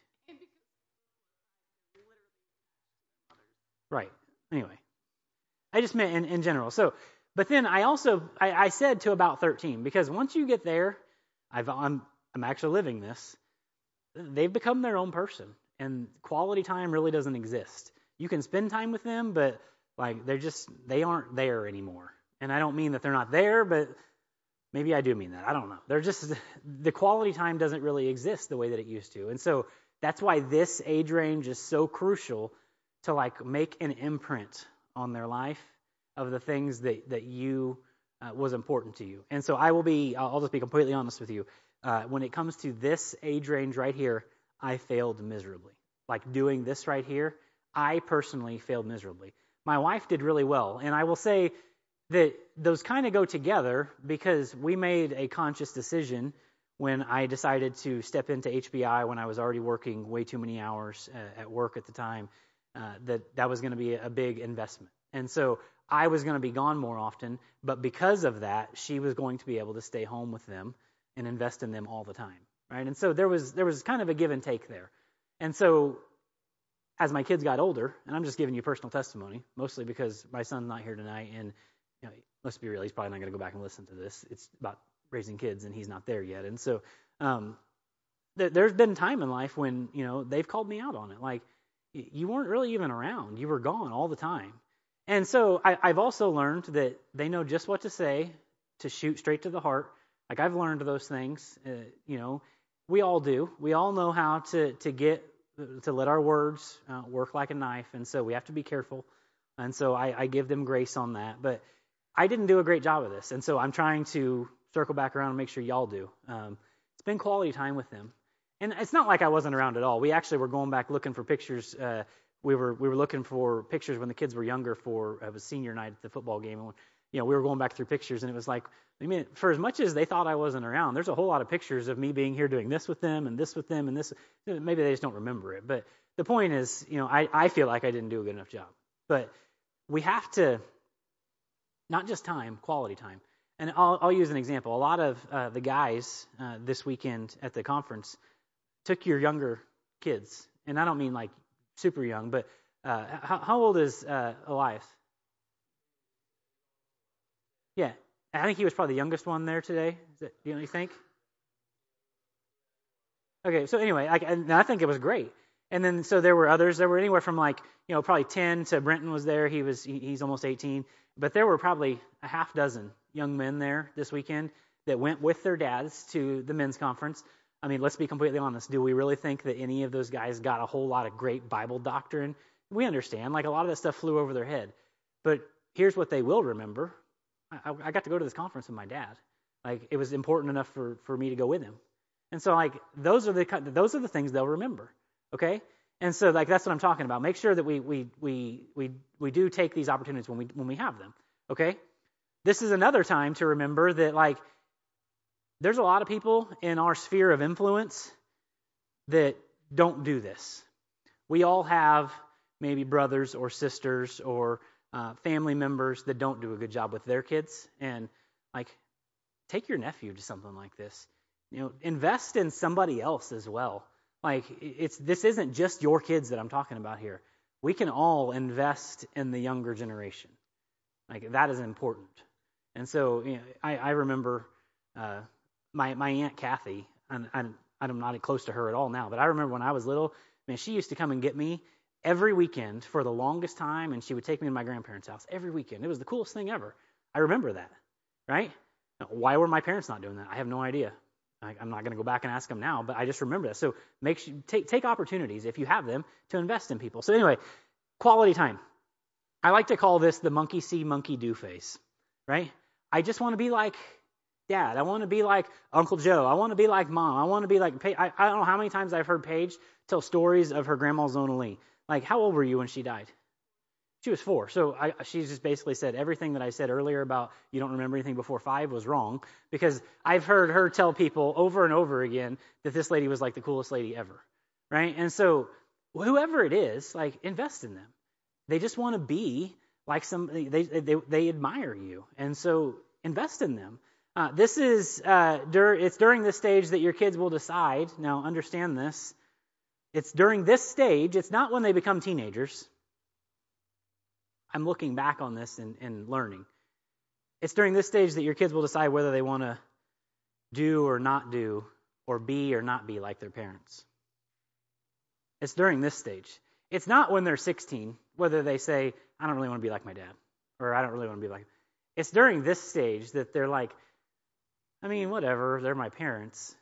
Right. Anyway, I just meant in general. So, but then I said to about 13, because once you get there, I'm actually living this. They've become their own person, and quality time really doesn't exist. You can spend time with them, but like they aren't there anymore. And I don't mean that they're not there, but maybe I do mean that. I don't know. The quality time doesn't really exist the way that it used to. And so that's why this age range is so crucial to like make an imprint on their life of the things that you was important to you. And so I'll just be completely honest with you. When it comes to this age range right here, I failed miserably. Like doing this right here, I personally failed miserably. My wife did really well. And I will say that those kind of go together, because we made a conscious decision when I decided to step into HBI when I was already working way too many hours at work at the time, that was going to be a big investment. And so I was going to be gone more often, but because of that, she was going to be able to stay home with them and invest in them all the time, right? And so there was kind of a give and take there. And so as my kids got older, and I'm just giving you personal testimony, mostly because my son's not here tonight, and let's be real, he's probably not going to go back and listen to this. It's about raising kids, and he's not there yet. And so there's been time in life when they've called me out on it, like, you weren't really even around. You were gone all the time. And so I've also learned that they know just what to say to shoot straight to the heart. Like, I've learned those things. We all do. We all know how to let our words work like a knife. And so we have to be careful. And so I give them grace on that. But I didn't do a great job of this. And so I'm trying to circle back around and make sure y'all do. Spend quality time with them. And it's not like I wasn't around at all. We actually were going back looking for pictures. We were looking for pictures when the kids were younger for it was senior night at the football game. And we were going back through pictures, and it was like, I mean, for as much as they thought I wasn't around, there's a whole lot of pictures of me being here doing this with them and this with them and this. Maybe they just don't remember it. But the point is, I feel like I didn't do a good enough job. But we have to, not just time, quality time. And I'll use an example. A lot of the guys this weekend at the conference took your younger kids, and I don't mean like super young, but how old is Elias? Yeah, I think he was probably the youngest one there today. You think? Okay, so anyway, I think it was great. And then so there were others. There were anywhere from probably 10 to Brenton was there. He's almost 18. But there were probably a half dozen young men there this weekend that went with their dads to the men's conference. I mean, let's be completely honest. Do we really think that any of those guys got a whole lot of great Bible doctrine? We understand. A lot of that stuff flew over their head. But here's what they will remember. I got to go to this conference with my dad. It was important enough for me to go with him. And so those are the things they'll remember. Okay? And so that's what I'm talking about. Make sure that we do take these opportunities when we have them. Okay? This is another time to remember that there's a lot of people in our sphere of influence that don't do this. We all have maybe brothers or sisters or family members that don't do a good job with their kids. And take your nephew to something like this. Invest in somebody else as well. This isn't just your kids that I'm talking about here. We can all invest in the younger generation. That is important. And so I remember my Aunt Kathy, and I'm not close to her at all now, but I remember when I was little, man, she used to come and get me every weekend for the longest time, and she would take me to my grandparents' house every weekend. It was the coolest thing ever. I remember that, right? Why were my parents not doing that? I have no idea. I'm not going to go back and ask them now, but I just remember that. So take opportunities, if you have them, to invest in people. So anyway, quality time. I like to call this the monkey see, monkey do phase, right? I just want to be like Dad. I want to be like Uncle Joe. I want to be like Mom. I want to be like Paige. I don't know how many times I've heard Paige tell stories of her grandma Zona Lee. How old were you when she died? She was 4. So she just basically said everything that I said earlier about you don't remember anything before 5 was wrong, because I've heard her tell people over and over again that this lady was the coolest lady ever, right? And so whoever it is, invest in them. They just want to be like somebody. They admire you, and so invest in them. This is it's during this stage that your kids will decide. Now understand this. It's during this stage. It's not when they become teenagers. I'm looking back on this and learning. It's during this stage that your kids will decide whether they want to do or not do, or be or not be like their parents. It's during this stage. It's not when they're 16, whether they say, I don't really want to be like my dad, or I don't really want to be like. It's during this stage that they're whatever, they're my parents.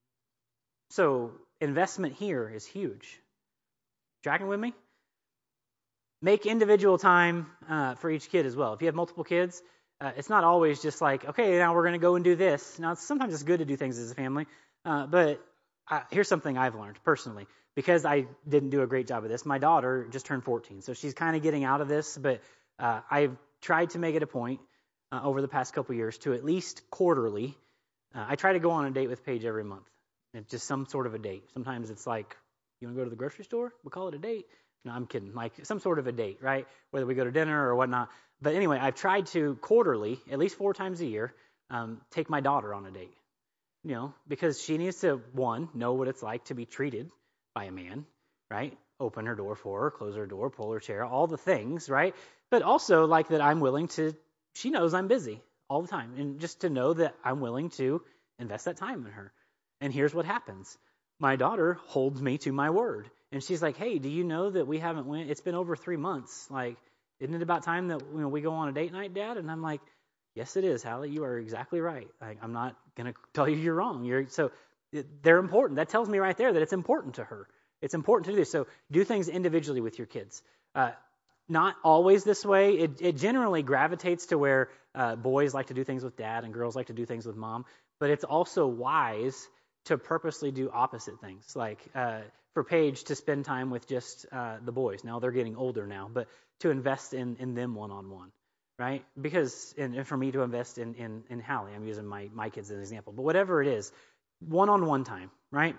So investment here is huge. Tracking with me? Make individual time for each kid as well. If you have multiple kids, it's not always just okay, now we're going to go and do this. Now, sometimes it's good to do things as a family, but here's something I've learned personally, because I didn't do a great job of this. My daughter just turned 14, so she's kind of getting out of this, but I've tried to make it a point over the past couple years to at least quarterly. I try to go on a date with Paige every month. It's just some sort of a date. Sometimes it's you want to go to the grocery store? We'll call it a date. No, I'm kidding. Some sort of a date, right? Whether we go to dinner or whatnot. But anyway, I've tried to quarterly, at least 4 times a year, take my daughter on a date. Because she needs to, one, know what it's like to be treated by a man, right? Open her door for her, close her door, pull her chair, all the things, right? But also that I'm willing to, she knows I'm busy all the time. And just to know that I'm willing to invest that time in her. And here's what happens. My daughter holds me to my word. And she's like, hey, do you know that we haven't went? It's been over 3 months. Isn't it about time that we go on a date night, Dad? And I'm like, yes, it is, Hallie. You are exactly right. I'm not going to tell you you're wrong. They're important. That tells me right there that it's important to her. It's important to do this. So do things individually with your kids. Not always this way. It generally gravitates to where boys like to do things with dad and girls like to do things with mom. But it's also wise to purposely do opposite things. For Paige to spend time with just the boys. Now they're getting older now, but to invest in them one-on-one, right? Because, and for me to invest in Hallie, I'm using my kids as an example, but whatever it is, one-on-one time, right?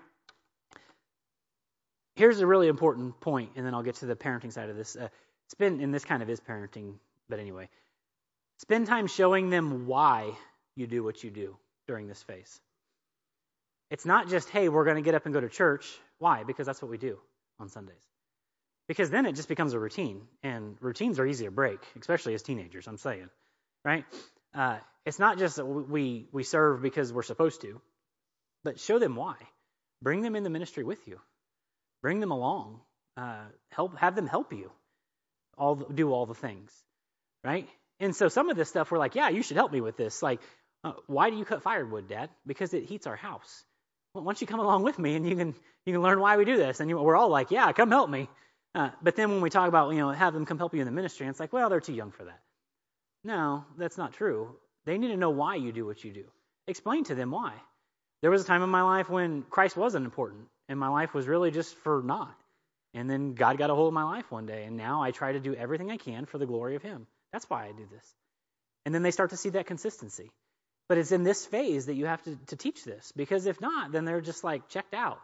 Here's a really important point, and then I'll get to the parenting side of this. And this kind of is parenting, but anyway. Spend time showing them why you do what you do during this phase. It's not just, hey, we're going to get up and go to church. Why? Because that's what we do on Sundays. Because then it just becomes a routine, and routines are easy to break, especially as teenagers, I'm saying, right? It's not just that we serve because we're supposed to, but show them why. Bring them in the ministry with you. Bring them along. Have them help you. Do all the things, right? And so some of this stuff we're like, yeah, you should help me with this. Like, why do you cut firewood, Dad? Because it heats our house. Well, why don't you come along with me and you can learn why we do this? And we're all like, yeah, come help me. But then when we talk about, have them come help you in the ministry, and it's like, well, they're too young for that. No, that's not true. They need to know why you do what you do. Explain to them why. There was a time in my life when Christ wasn't important, and my life was really just for naught. And then God got a hold of my life one day, and now I try to do everything I can for the glory of Him. That's why I do this. And then they start to see that consistency. But it's in this phase that you have to teach this, because if not, then they're just like checked out.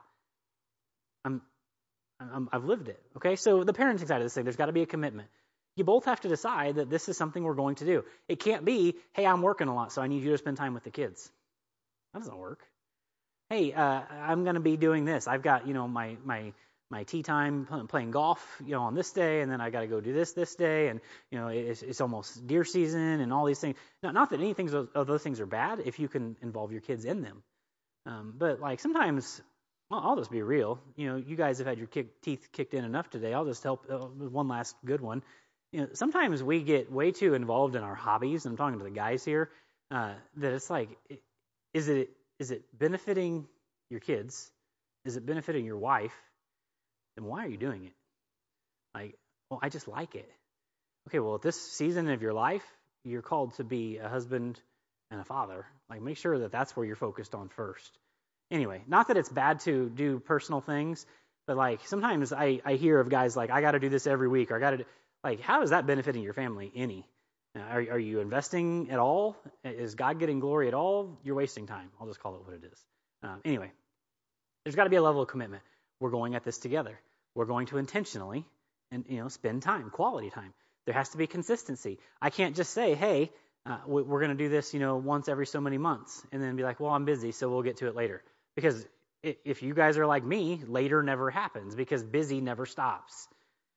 I've lived it. Okay, so the parenting side of this thing, there's got to be a commitment. You both have to decide that this is something we're going to do. It can't be, hey, I'm working a lot, so I need you to spend time with the kids. That doesn't work. Hey, I'm going to be doing this. I've got, my tea time playing golf, on this day, and then I got to go do this day, and it's almost deer season and all these things. Now, not that anything of those things are bad if you can involve your kids in them, but like sometimes, I'll just be real. You guys have had your teeth kicked in enough today. I'll just help one last good one. Sometimes we get way too involved in our hobbies. And I'm talking to the guys here that it's like, is it benefiting your kids? Is it benefiting your wife? Then why are you doing it? Like, well, I just like it. Okay, well, at this season of your life, you're called to be a husband and a father. Like, make sure that that's where you're focused on first. Anyway, not that it's bad to do personal things, but like sometimes I hear of guys like, I got to do this every week, or I got to like, how is that benefiting your family? Any? Are you investing at all? Is God getting glory at all? You're wasting time. I'll just call it what it is. Anyway, there's got to be a level of commitment. We're going at this together. We're going to intentionally and spend time, quality time. There has to be consistency. I can't just say, hey, we're going to do this, once every so many months, and then be like, well, I'm busy, so we'll get to it later. Because if you guys are like me, later never happens because busy never stops.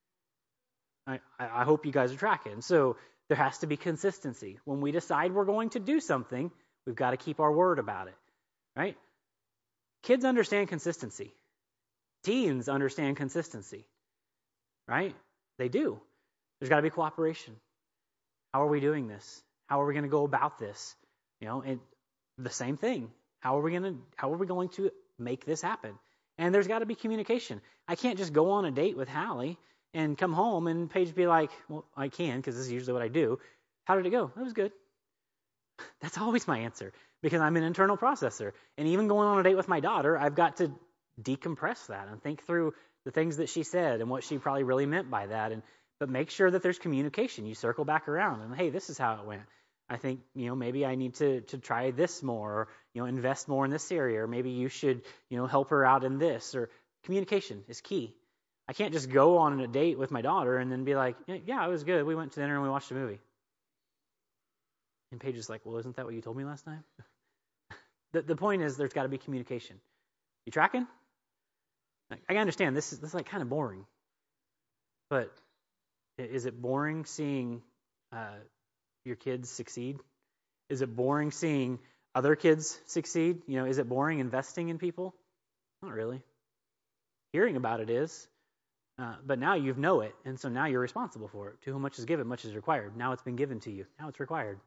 I hope you guys are tracking. So there has to be consistency. When we decide we're going to do something, we've got to keep our word about it, right? Kids understand consistency. Teens understand consistency, right? They do. There's got to be cooperation. How are we doing this? How are we going to go about this? And the same thing. How are we going to make this happen? And there's got to be communication. I can't just go on a date with Hallie and come home and Paige be like, well, I can, because this is usually what I do. How did it go? It was good. That's always my answer, because I'm an internal processor. And even going on a date with my daughter, I've got to decompress that and think through the things that she said and what she probably really meant by that. But make sure that there's communication. You circle back around and, hey, this is how it went. I think, maybe I need to try this more, or, invest more in this area, or maybe you should, help her out in this. Or communication is key. I can't just go on a date with my daughter and then be like, yeah, it was good. We went to dinner and we watched a movie. And Paige is like, well, isn't that what you told me last time? The point is there's got to be communication. You tracking? I understand this is like kind of boring. But is it boring seeing your kids succeed? Is it boring seeing other kids succeed? Is it boring investing in people? Not really. Hearing about it is. But now you know it, and so now you're responsible for it. To whom much is given, much is required. Now it's been given to you. Now it's required.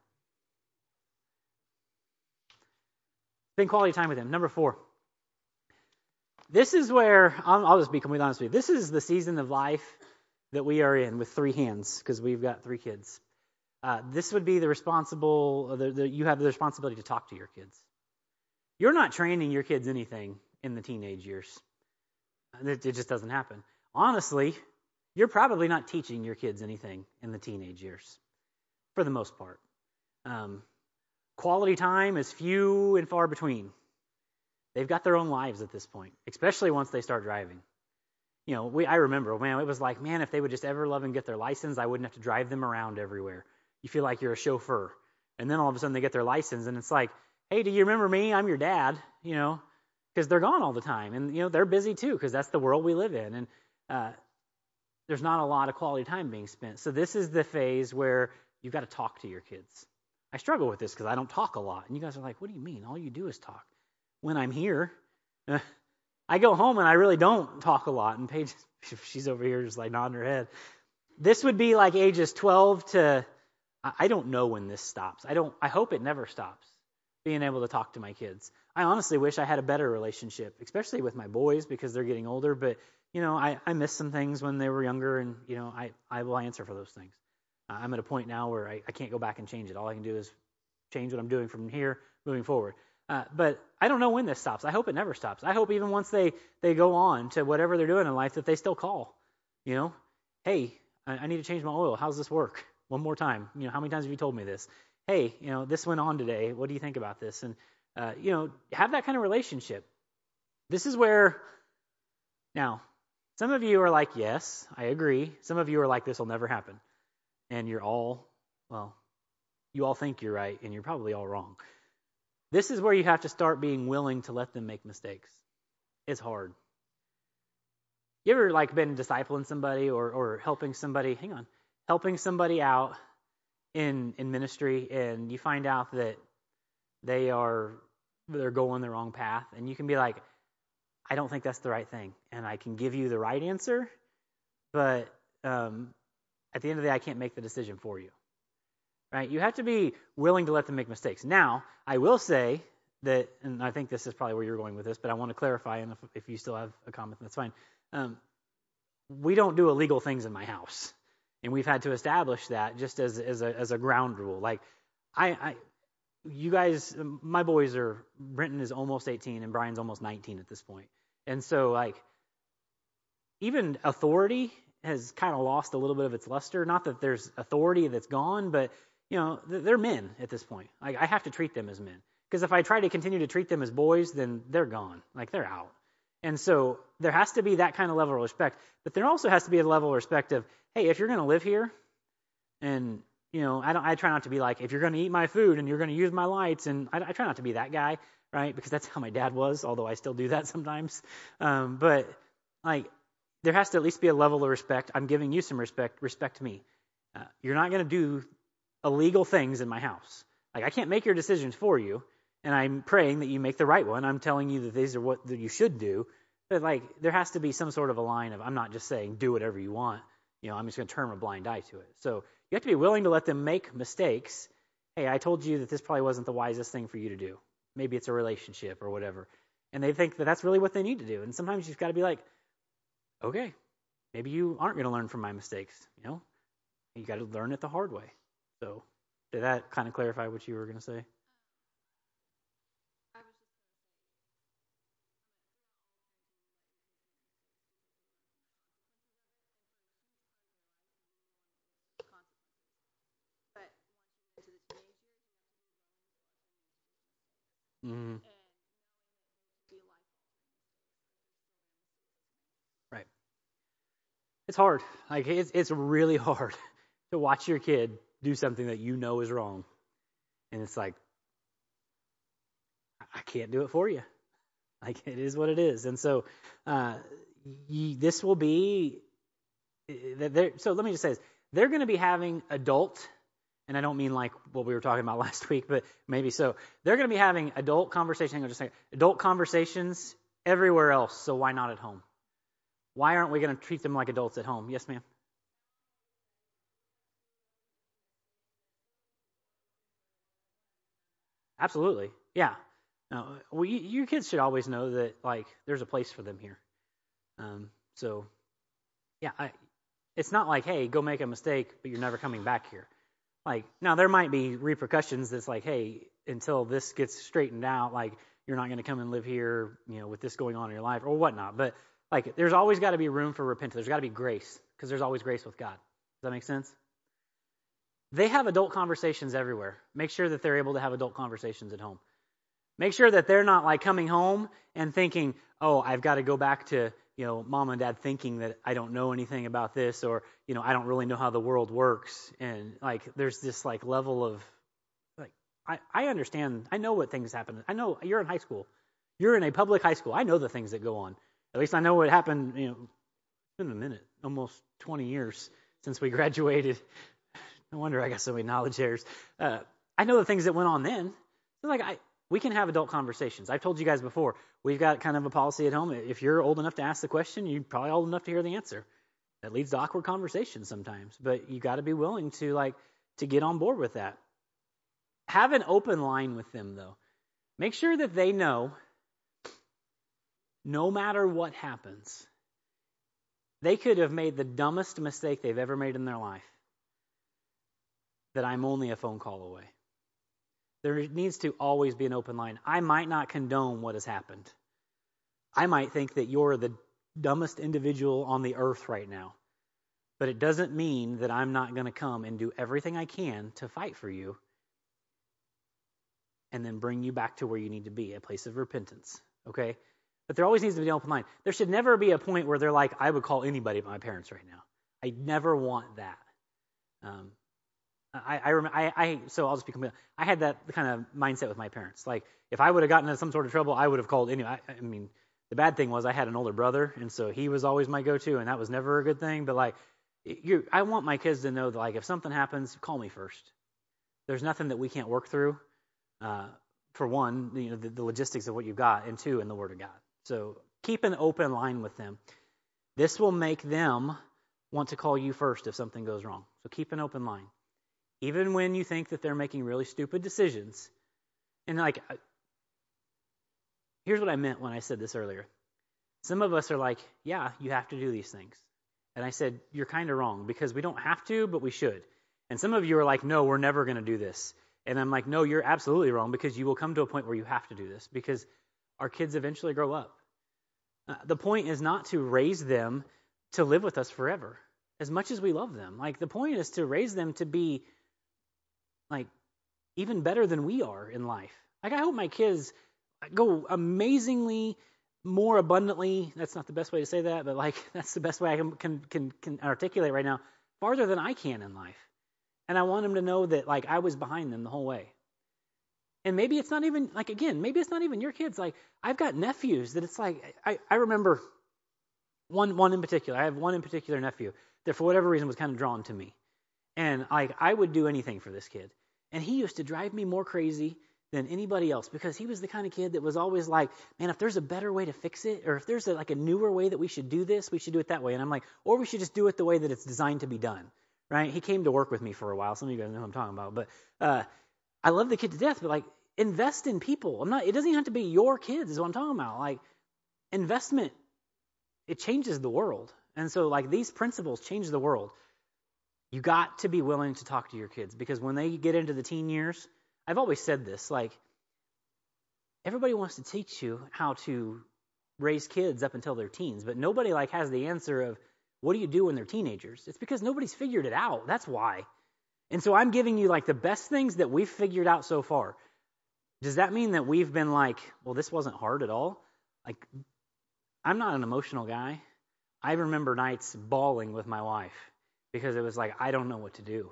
Spend quality time with him. Number 4. This is where, I'll just be completely honest with you. This is the season of life that we are in with 3 hands, because we've got 3 kids. This would be you have the responsibility to talk to your kids. You're not training your kids anything in the teenage years. It just doesn't happen. Honestly, you're probably not teaching your kids anything in the teenage years, for the most part. Quality time is few and far between. They've got their own lives at this point, especially once they start driving. I remember, it was like, if they would just ever love and get their license, I wouldn't have to drive them around everywhere. You feel like you're a chauffeur. And then all of a sudden they get their license, and it's like, hey, do you remember me? I'm your dad, because they're gone all the time. And, they're busy too, because that's the world we live in. And there's not a lot of quality time being spent. So this is the phase where you've got to talk to your kids. I struggle with this because I don't talk a lot. And you guys are like, what do you mean? All you do is talk. When I'm here, I I go home and I really don't talk a lot. And Paige, she's over here just like nodding her head. This would be like ages 12 to, I don't know when this stops. I hope it never stops, being able to talk to my kids. I honestly wish I had a better relationship, especially with my boys because they're getting older. But, I miss some things when they were younger, and, I will answer for those things. I'm at a point now where I can't go back and change it. All I can do is change what I'm doing from here moving forward. But I don't know when this stops. I hope it never stops. I hope even once they go on to whatever they're doing in life that they still call. Hey, I need to change my oil. How's this work? One more time. How many times have you told me this? Hey, this went on today. What do you think about this? And, have that kind of relationship. This is where, now, some of you are like, yes, I agree. Some of you are like, this will never happen. And you all think you're right, and you're probably all wrong. This is where you have to start being willing to let them make mistakes. It's hard. You ever been discipling somebody or helping somebody out in ministry, and you find out that they're going the wrong path, and you can be like, I don't think that's the right thing, and I can give you the right answer, but at the end of the day, I can't make the decision for you. Right? You have to be willing to let them make mistakes. Now, I will say that, and I think this is probably where you're going with this, but I want to clarify, and if you still have a comment, that's fine. We don't do illegal things in my house, and we've had to establish that just as a ground rule. You guys, my boys Brenton is almost 18 and Brian's almost 19 at this point, and so even authority has kind of lost a little bit of its luster. Not that there's authority that's gone, but they're men at this point. I have to treat them as men, because if I try to continue to treat them as boys, then they're gone. They're out. And so there has to be that kind of level of respect. But there also has to be a level of respect of, hey, if you're going to live here, and I try not to be like, if you're going to eat my food and you're going to use my lights, and I try not to be that guy, right? Because that's how my dad was, although I still do that sometimes. But there has to at least be a level of respect. I'm giving you some respect. Respect me. You're not going to do illegal things in my house. I can't make your decisions for you, and I'm praying that you make the right one. I'm telling you that these are what that you should do. But there has to be some sort of a line of, I'm not just saying do whatever you want. I'm just going to turn a blind eye to it. So you have to be willing to let them make mistakes. Hey, I told you that this probably wasn't the wisest thing for you to do. Maybe it's a relationship or whatever. And they think that that's really what they need to do. And sometimes you've got to be like, okay, maybe you aren't going to learn from my mistakes. You got to learn it the hard way. So did that kind of clarify what you were going to say? Mm-hmm. Right. It's hard. It's really hard to watch your kid do something that you know is wrong. And it's like, I can't do it for you. It is what it is. And so this will be, so let me just say this. They're going to be having adult, and I don't mean like what we were talking about last week, but maybe so. They're going to be having adult conversations. Hang on just a second. Adult conversations everywhere else, so why not at home? Why aren't we going to treat them like adults at home? Yes, ma'am? Absolutely. Yeah. No, your kids should always know that there's a place for them here. So yeah, it's not like, hey, go make a mistake, but you're never coming back here. Now there might be repercussions that's like, hey, until this gets straightened out, you're not going to come and live here, with this going on in your life or whatnot. But there's always got to be room for repentance. There's got to be grace, because there's always grace with God. Does that make sense? They have adult conversations everywhere. Make sure that they're able to have adult conversations at home. Make sure that they're not coming home and thinking, oh, I've got to go back to, mom and dad thinking that I don't know anything about this, or, I don't really know how the world works. And there's this level of I understand. I know what things happen. I know you're in high school. You're in a public high school. I know the things that go on. At least I know what happened. It's been a minute, almost 20 years since we graduated. No wonder I got so many knowledge errors. I know the things that went on then. So We can have adult conversations. I've told you guys before, we've got kind of a policy at home. If you're old enough to ask the question, you're probably old enough to hear the answer. That leads to awkward conversations sometimes, but you got to be willing to get on board with that. Have an open line with them, though. Make sure that they know, no matter what happens, they could have made the dumbest mistake they've ever made in their life, that I'm only a phone call away. There needs to always be an open line. I might not condone what has happened. I might think that you're the dumbest individual on the earth right now. But it doesn't mean that I'm not going to come and do everything I can to fight for you and then bring you back to where you need to be, a place of repentance. Okay? But there always needs to be an open line. There should never be a point where they're like, I would call anybody but my parents right now. I never want that. So I'll just be completely. I had that kind of mindset with my parents. Like, if I would have gotten into some sort of trouble, I would have called anyway. I mean, the bad thing was I had an older brother, and so he was always my go-to, and that was never a good thing. But I want my kids to know that if something happens, call me first. There's nothing that we can't work through. For one, the logistics of what you've got, and two, in the Word of God. So keep an open line with them. This will make them want to call you first if something goes wrong. So keep an open line. Even when you think that they're making really stupid decisions. And here's what I meant when I said this earlier. Some of us are like, yeah, you have to do these things. And I said, you're kind of wrong, because we don't have to, but we should. And some of you are like, no, we're never going to do this. And I'm like, no, you're absolutely wrong, because you will come to a point where you have to do this, because our kids eventually grow up. The point is not to raise them to live with us forever, as much as we love them. The point is to raise them to be even better than we are in life. I hope my kids go amazingly more abundantly. That's not the best way to say that, but that's the best way I can articulate right now. Farther than I can in life. And I want them to know that I was behind them the whole way. And maybe it's not even maybe it's not even your kids. I've got nephews that it's I remember one in particular. I have one in particular nephew that for whatever reason was kind of drawn to me. And I would do anything for this kid. And he used to drive me more crazy than anybody else, because he was the kind of kid that was always like, man, if there's a better way to fix it, or if there's a newer way that we should do this, we should do it that way. And I'm like, or we should just do it the way that it's designed to be done, right? He came to work with me for a while. Some of you guys know who I'm talking about. But I love the kid to death, but invest in people. It doesn't even have to be your kids is what I'm talking about. Investment, it changes the world. And so these principles change the world. You got to be willing to talk to your kids, because when they get into the teen years, I've always said this, everybody wants to teach you how to raise kids up until they're teens, but nobody has the answer of what do you do when they're teenagers? It's because nobody's figured it out. That's why. And so I'm giving you the best things that we've figured out so far. Does that mean that we've been well, this wasn't hard at all? I'm not an emotional guy. I remember nights bawling with my wife because it was I don't know what to do.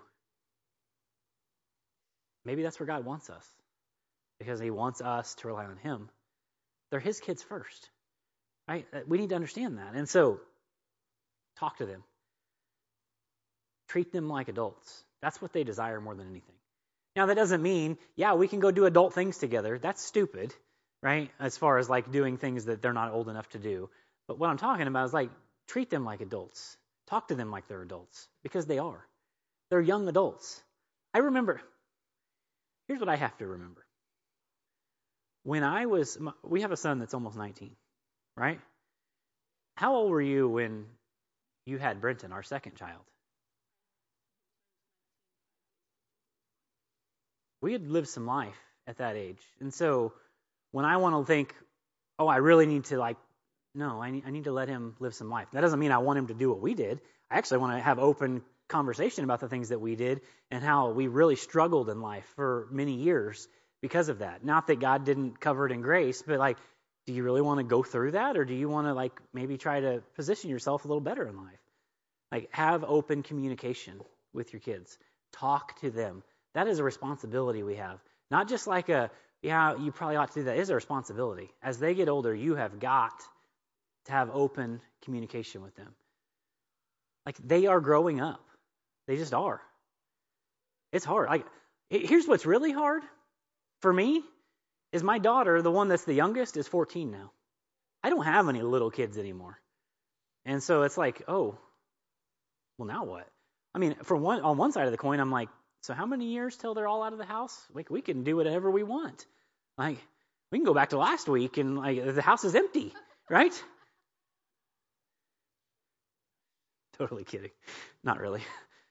Maybe that's where God wants us, because he wants us to rely on him. They're his kids first, right? We need to understand that. And so talk to them. Treat them like adults. That's what they desire more than anything. Now, that doesn't mean, we can go do adult things together. That's stupid, right? As far as doing things that they're not old enough to do. But what I'm talking about is treat them like adults. Talk to them like they're adults, because they are. They're young adults. I remember, here's what I have to remember. When we have a son that's almost 19, right? How old were you when you had Brenton, our second child? We had lived some life at that age. And so when I want to think, I really need to no, I need to let him live some life. That doesn't mean I want him to do what we did. I actually want to have open conversation about the things that we did and how we really struggled in life for many years because of that. Not that God didn't cover it in grace, but do you really want to go through that, or do you want to maybe try to position yourself a little better in life? Have open communication with your kids. Talk to them. That is a responsibility we have. Not just you probably ought to do that. It is a responsibility. As they get older, you have got to have open communication with them. They are growing up. They just are. It's hard. Here's what's really hard for me is my daughter, the one that's the youngest, is 14 now. I don't have any little kids anymore. And so it's like, oh, well, now what? I mean, on one side of the coin, I'm like, so how many years till they're all out of the house? Like, we can do whatever we want. Like, we can go back to last week and like the house is empty, right? Totally kidding. Not really.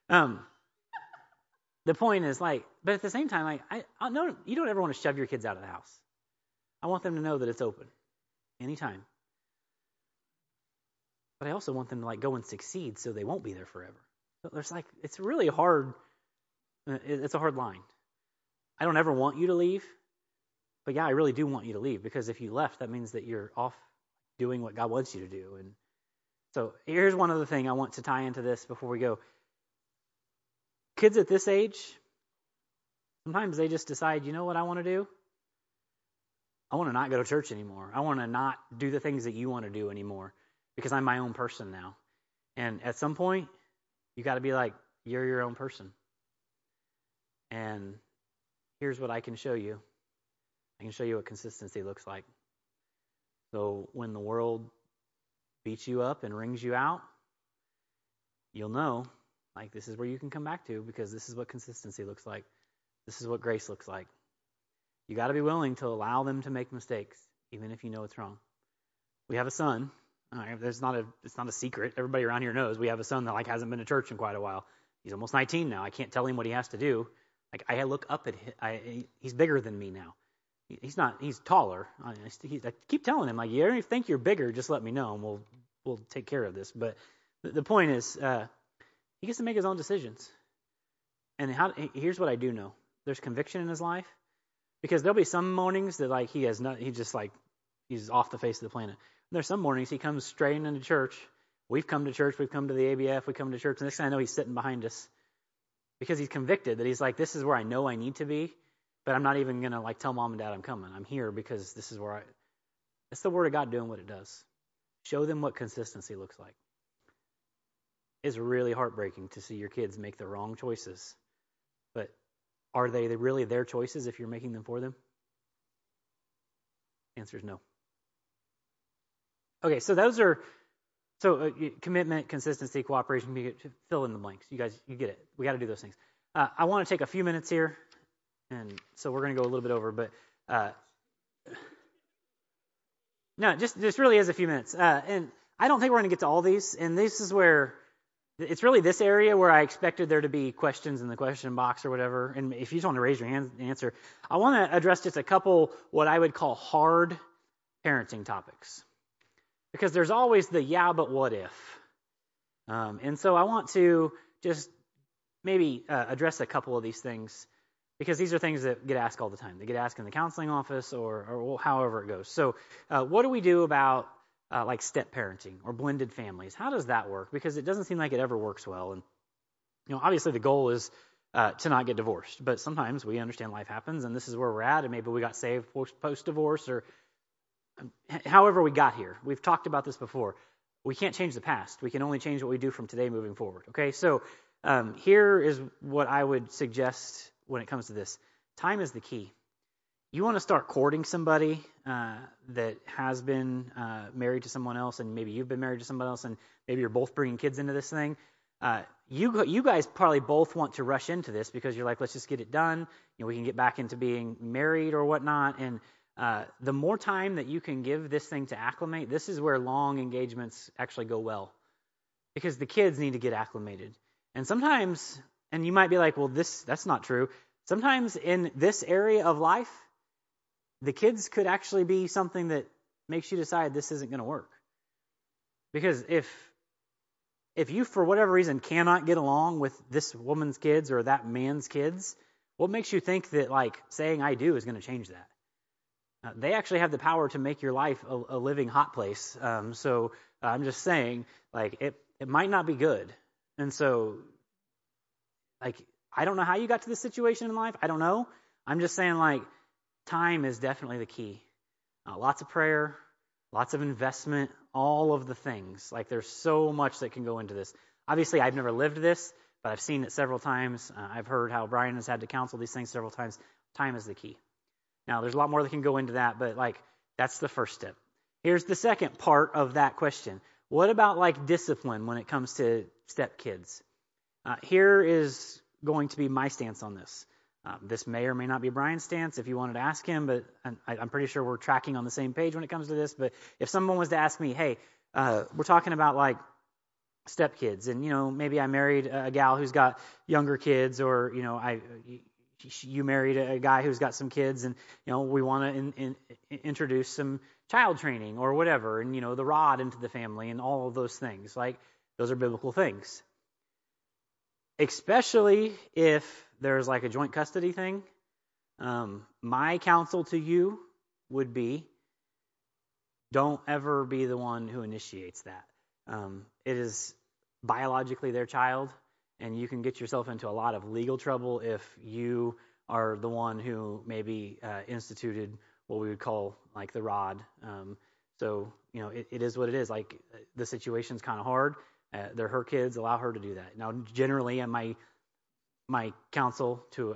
The point is like, but at the same time, like, I know you don't ever want to shove your kids out of the house. I want them to know that it's open anytime. But I also want them to like go and succeed so they won't be there forever. So there's like, it's really hard. It's a hard line. I don't ever want you to leave. But yeah, I really do want you to leave, because if you left, that means that you're off doing what God wants you to do. And so here's one other thing I want to tie into this before we go. Kids at this age, sometimes they just decide, you know what I want to do? I want to not go to church anymore. I want to not do the things that you want to do anymore because I'm my own person now. And at some point, you got to be like, you're your own person. And here's what I can show you. I can show you what consistency looks like. So when the world beats you up and wrings you out, you'll know, like, this is where you can come back to, because this is what consistency looks like. This is what grace looks like. You got to be willing to allow them to make mistakes, even if you know it's wrong. We have a son. It's not a secret. Everybody around here knows we have a son that like hasn't been to church in quite a while. He's almost 19 now. I can't tell him what he has to do. Like, I look up at him. He's bigger than me now. He's taller. I keep telling him, like, you think you're bigger, just let me know, and we'll take care of this. But the point is, he gets to make his own decisions. And here's what I do know: there's conviction in his life, because there'll be some mornings that like he's off the face of the planet. And there's some mornings he comes straight into church. We've come to church. We've come to the ABF. We come to church. And next thing I know, he's sitting behind us because he's convicted that he's like, this is where I know I need to be. But I'm not even going to like tell mom and dad I'm coming. I'm here because this is where it's the Word of God doing what it does. Show them what consistency looks like. It's really heartbreaking to see your kids make the wrong choices. But are they really their choices if you're making them for them? The answer is no. Okay, so those are commitment, consistency, cooperation. Fill in the blanks. You guys, you get it. We got to do those things. I want to take a few minutes here. And so we're going to go a little bit over, but no, just really is a few minutes. And I don't think we're going to get to all these. And this is where it's really this area where I expected there to be questions in the question box or whatever. And if you just want to raise your hand and answer, I want to address just a couple what I would call hard parenting topics, because there's always the yeah, but what if? And so I want to just maybe address a couple of these things, because these are things that get asked all the time. They get asked in the counseling office or however it goes. So what do we do about like step parenting or blended families? How does that work? Because it doesn't seem like it ever works well. And obviously the goal is to not get divorced. But sometimes we understand life happens, and this is where we're at, and maybe we got saved post-divorce, or however we got here. We've talked about this before. We can't change the past. We can only change what we do from today moving forward. Okay, so here is what I would suggest when it comes to this. Time is the key. You want to start courting somebody that has been married to someone else, and maybe you've been married to someone else, and maybe you're both bringing kids into this thing. You guys probably both want to rush into this because you're like, let's just get it done. We can get back into being married or whatnot. And the more time that you can give this thing to acclimate, this is where long engagements actually go well, because the kids need to get acclimated. And sometimes, and you might be like, well, that's not true. Sometimes in this area of life, the kids could actually be something that makes you decide this isn't going to work. Because if you, for whatever reason, cannot get along with this woman's kids or that man's kids, what makes you think that like saying I do is going to change that? They actually have the power to make your life a living hot place. So I'm just saying, like, it might not be good. And so, like, I don't know how you got to this situation in life. I don't know. I'm just saying, like, time is definitely the key. Lots of prayer, lots of investment, all of the things. Like, there's so much that can go into this. Obviously, I've never lived this, but I've seen it several times. I've heard how Brian has had to counsel these things several times. Time is the key. Now, there's a lot more that can go into that, but like that's the first step. Here's the second part of that question. What about like discipline when it comes to stepkids? Here is going to be my stance on this. This may or may not be Brian's stance if you wanted to ask him, but I'm pretty sure we're tracking on the same page when it comes to this. But if someone was to ask me, hey, we're talking about like stepkids, and maybe I married a gal who's got younger kids, or you married a guy who's got some kids, and we want to introduce some child training or whatever, and the rod into the family and all of those things. Like those are biblical things, especially if there's like a joint custody thing. My counsel to you would be, don't ever be the one who initiates that. It is biologically their child, and you can get yourself into a lot of legal trouble if you are the one who maybe instituted what we would call like the rod. So it is what it is. Like the situation's kind of hard. They're her kids. Allow her to do that. Now, generally, in my counsel to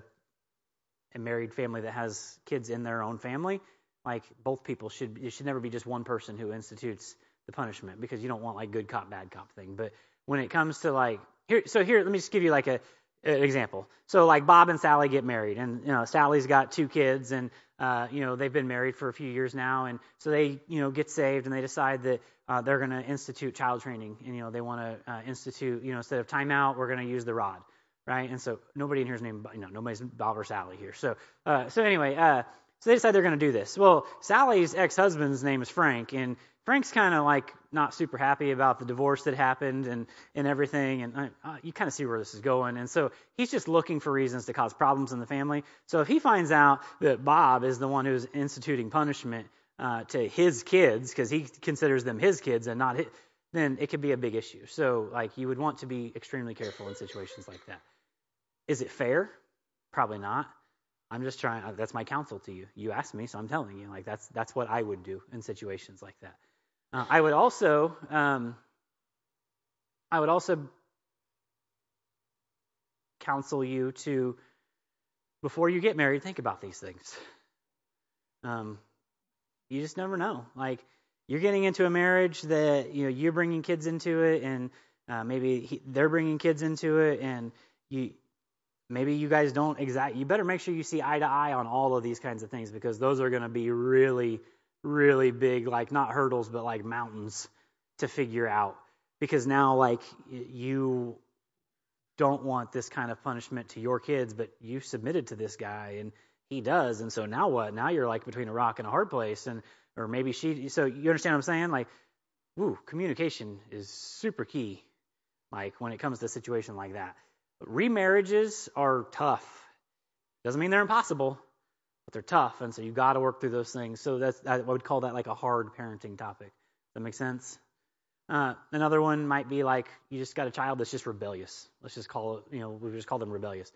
a married family that has kids in their own family, like both people it should never be just one person who institutes the punishment, because you don't want like good cop, bad cop thing. But when it comes to like here, let me just give you like an example. So like Bob and Sally get married, and Sally's got 2 kids, and they've been married for a few years now, and so they get saved, and they decide that they're going to institute child training, and they want to institute instead of timeout, we're going to use the rod, right? And so nobody in here is named nobody's Bob or Sally here. So anyway, so they decide they're going to do this. Well, Sally's ex-husband's name is Frank, and Frank's kind of like not super happy about the divorce that happened and everything, and you kind of see where this is going. And so he's just looking for reasons to cause problems in the family. So if he finds out that Bob is the one who's instituting punishment to his kids, because he considers them his kids and not his, then it could be a big issue. So like you would want to be extremely careful in situations like that. Is it fair? Probably not. I'm just trying. That's my counsel to you. You asked me, so I'm telling you. Like that's what I would do in situations like that. I would also counsel you to, before you get married, think about these things. You just never know. Like you're getting into a marriage that you're bringing kids into it, and maybe they're bringing kids into it, and maybe you guys don't you better make sure you see eye to eye on all of these kinds of things, because those are going to be really, really big, like not hurdles, but like mountains to figure out. Because now, like, you don't want this kind of punishment to your kids, but you submitted to this guy and he does. And so now what? Now you're like between a rock and a hard place. Or maybe so you understand what I'm saying? Like, communication is super key, like when it comes to a situation like that. Remarriages are tough. Doesn't mean they're impossible, but they're tough, and so you've got to work through those things. So I would call that like a hard parenting topic. Does that make sense? Another one might be like you just got a child that's just rebellious. Let's just call it, we just call them rebellious.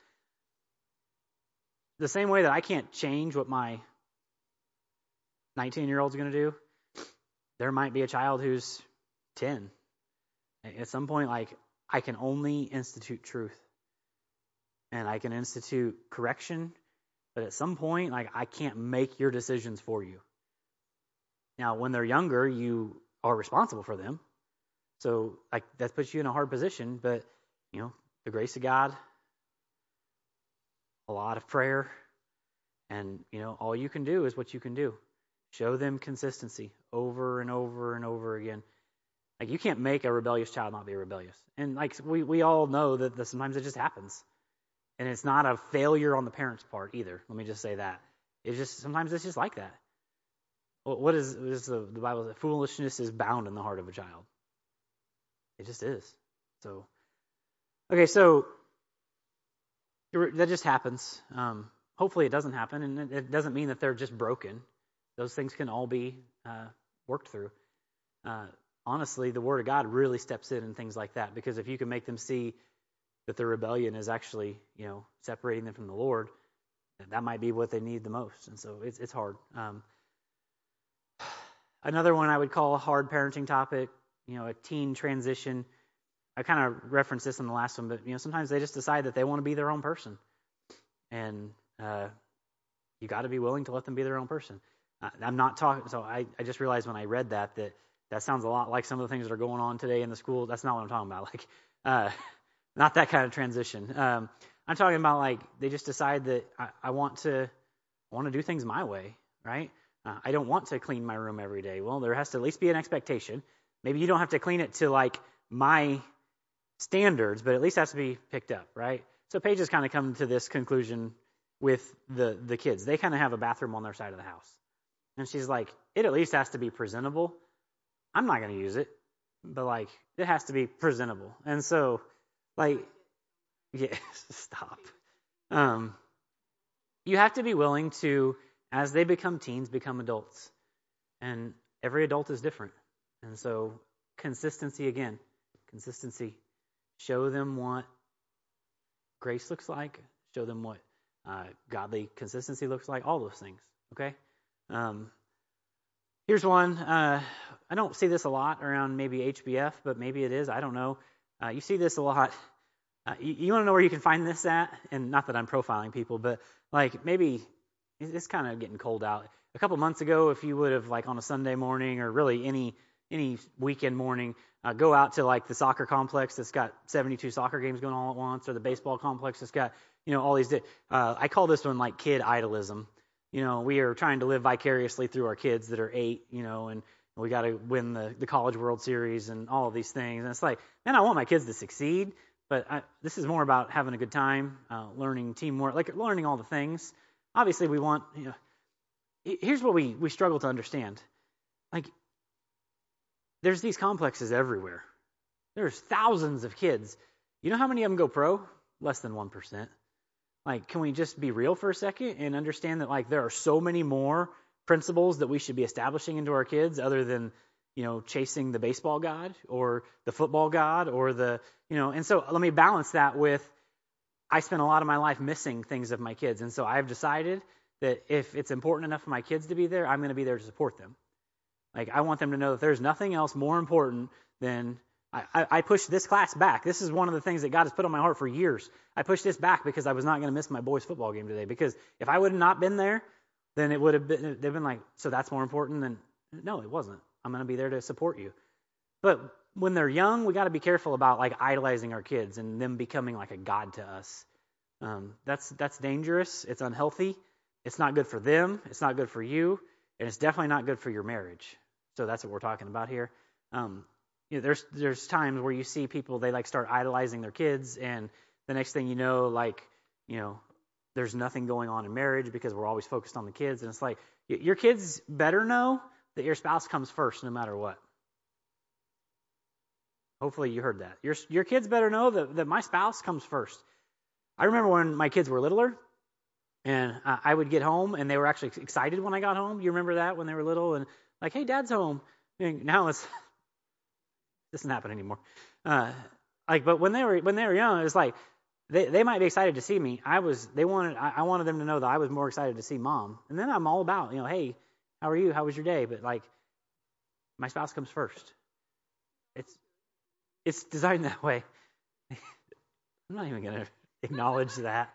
The same way that I can't change what my 19-year-old's going to do, there might be a child who's 10. At some point, like, I can only institute truth. And I can institute correction, but at some point, like, I can't make your decisions for you. Now, when they're younger, you are responsible for them. So, like, that puts you in a hard position, but, the grace of God, a lot of prayer, and, all you can do is what you can do. Show them consistency over and over and over again. Like, you can't make a rebellious child not be rebellious. And, like, we all know that sometimes it just happens. And it's not a failure on the parent's part either. Let me just say that. Sometimes it's just like that. What is the Bible say? Foolishness is bound in the heart of a child. It just is. So, okay, so that just happens. Hopefully it doesn't happen, and it doesn't mean that they're just broken. Those things can all be worked through. Honestly, the Word of God really steps in and things like that, because if you can make them see that their rebellion is actually, separating them from the Lord, that might be what they need the most. And so it's hard. Another one I would call a hard parenting topic, a teen transition. I kind of referenced this in the last one, but sometimes they just decide that they want to be their own person, and You got to be willing to let them be their own person. I'm not talking. So I just realized when I read that sounds a lot like some of the things that are going on today in the school. That's not what I'm talking about. Not that kind of transition. I'm talking about like they just decide that I want to do things my way, right? I don't want to clean my room every day. Well, there has to at least be an expectation. Maybe you don't have to clean it to like my standards, but at least it has to be picked up, right? So Paige has kind of come to this conclusion with the kids. They kind of have a bathroom on their side of the house. And she's like, it at least has to be presentable. I'm not going to use it, but like it has to be presentable. And so like, yeah, stop. You have to be willing to, as they become teens, become adults. And every adult is different. And so consistency. Show them what grace looks like. Show them what godly consistency looks like. All those things, okay? Here's one. I don't see this a lot around maybe HBF, but maybe it is. I don't know. You see this a lot. You want to know where you can find this at? And not that I'm profiling people, but like maybe it's kind of getting cold out. A couple months ago, if you would have like on a Sunday morning or really any weekend morning, go out to like the soccer complex that's got 72 soccer games going on all at once, or the baseball complex that's got all these. I call this one like kid idolism. We are trying to live vicariously through our kids that are 8, and we got to win the College World Series and all of these things. And it's like, man, I want my kids to succeed. But this is more about having a good time, learning teamwork, like learning all the things. Obviously, we want, here's what we struggle to understand. Like, there's these complexes everywhere. There's thousands of kids. You know how many of them go pro? Less than 1%. Like, can we just be real for a second and understand that, like, there are so many more principles that we should be establishing into our kids other than chasing the baseball god or the football god or and so let me balance that with, I spent a lot of my life missing things of my kids. And so I've decided that if it's important enough for my kids to be there, I'm going to be there to support them. Like, I want them to know that there's nothing else more important than, I pushed this class back. This is one of the things that God has put on my heart for years. I pushed this back because I was not going to miss my boys' football game today. Because if I would have not been there, then it would have been, they've been like, so that's more important than, no, it wasn't. I'm going to be there to support you. But when they're young, we got to be careful about like idolizing our kids and them becoming like a god to us. That's dangerous. It's unhealthy. It's not good for them. It's not good for you. And it's definitely not good for your marriage. So that's what we're talking about here. There's times where you see people, they like start idolizing their kids, and the next thing you know, there's nothing going on in marriage because we're always focused on the kids. And it's like, your kids better know that your spouse comes first no matter what. Hopefully you heard that. Your kids better know that my spouse comes first. I remember when my kids were littler, and I would get home, and they were actually excited when I got home. You remember that when they were little? And like, hey, Dad's home. And now this doesn't happen anymore. But when they were young, it was like they might be excited to see me. I wanted them to know that I was more excited to see Mom. And then I'm all about, hey, how are you? How was your day? But like, my spouse comes first. It's designed that way. I'm not even going to acknowledge that.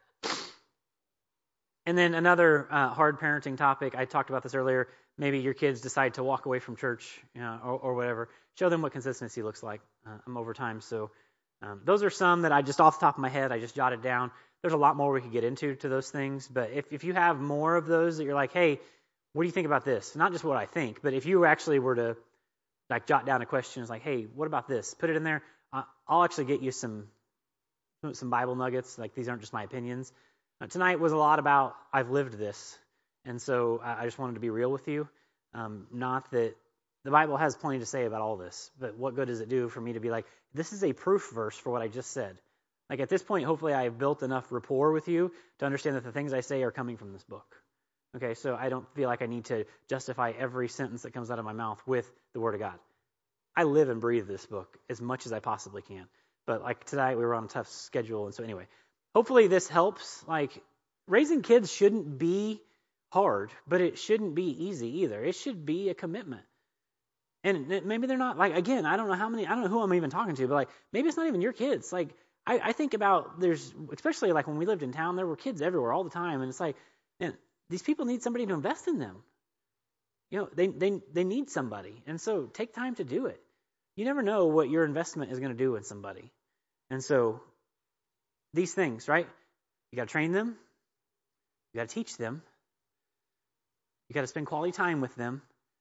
And then another hard parenting topic, I talked about this earlier, maybe your kids decide to walk away from church or whatever. Show them what consistency looks like over time. So those are some that I just off the top of my head, I just jotted down. There's a lot more we could get into to those things. But if you have more of those that you're like, hey, what do you think about this? Not just what I think, but if you actually were to like jot down a question, it's like, hey, what about this? Put it in there. I'll actually get you some Bible nuggets. Like, these aren't just my opinions. Tonight was a lot about I've lived this. And so I just wanted to be real with you. Not that the Bible has plenty to say about all this, but what good does it do for me to be like, this is a proof verse for what I just said? Like, at this point, hopefully I have built enough rapport with you to understand that the things I say are coming from this book. Okay, so I don't feel like I need to justify every sentence that comes out of my mouth with the Word of God. I live and breathe this book as much as I possibly can. But like tonight, we were on a tough schedule, and so anyway, hopefully this helps. Like, raising kids shouldn't be hard, but it shouldn't be easy either. It should be a commitment. And maybe they're not, like, again, I don't know who I'm even talking to, but like, maybe it's not even your kids. Like, I think about, especially like when we lived in town, there were kids everywhere all the time. And it's like, man, these people need somebody to invest in them. They need somebody. And so take time to do it. You never know what your investment is going to do in somebody. And so these things, right? You got to train them. You got to teach them. You got to spend quality time with them.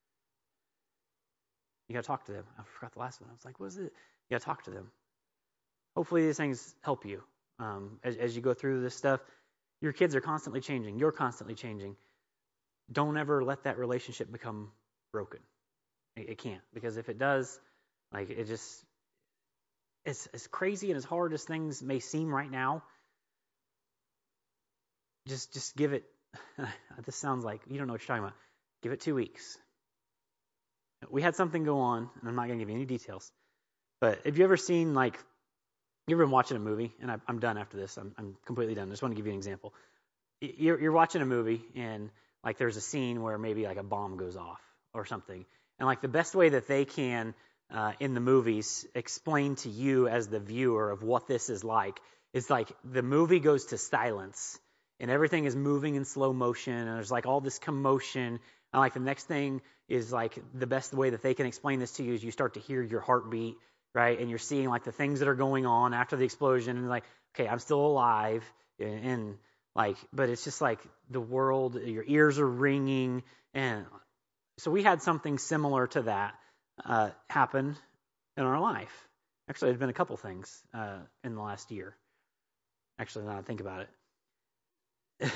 You got to talk to them. I forgot the last one. I was like, what was it? You got to talk to them. Hopefully these things help you as you go through this stuff. Your kids are constantly changing. You're constantly changing. Don't ever let that relationship become broken. It can't, because if it does, like it just, it's as crazy and as hard as things may seem right now. Just give it. This sounds like you don't know what you're talking about. Give it 2 weeks. We had something go on, and I'm not going to give you any details. But have you ever seen, like, you ever been watching a movie? And I'm done after this. I'm completely done. I just want to give you an example. You're watching a movie, and like there's a scene where maybe like a bomb goes off or something, and like the best way that they can in the movies explain to you as the viewer of what this is like the movie goes to silence, and everything is moving in slow motion, and there's like all this commotion. And like the next thing is like the best way that they can explain this to you is you start to hear your heartbeat, right? And you're seeing like the things that are going on after the explosion, and like, okay, I'm still alive, and like, but it's just like the world, your ears are ringing. And so we had something similar to that happen in our life. Actually, there's been a couple things in the last year. Actually, now I think about it.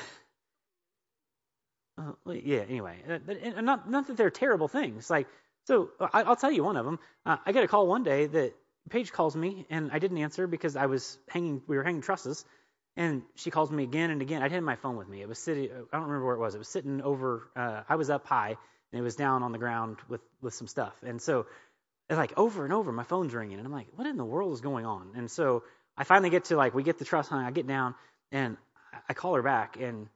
Yeah, anyway, but not that they're terrible things. Like, so I'll tell you one of them. I get a call one day that Paige calls me, and I didn't answer because we were hanging trusses, and she calls me again and again. I didn't have my phone with me. It was sitting, I don't remember where it was. It was sitting over, I was up high, and it was down on the ground with some stuff. And so it's like over and over, my phone's ringing, and I'm like, what in the world is going on? And so I finally get to, like, we get the truss hung, I get down, and I call her back, and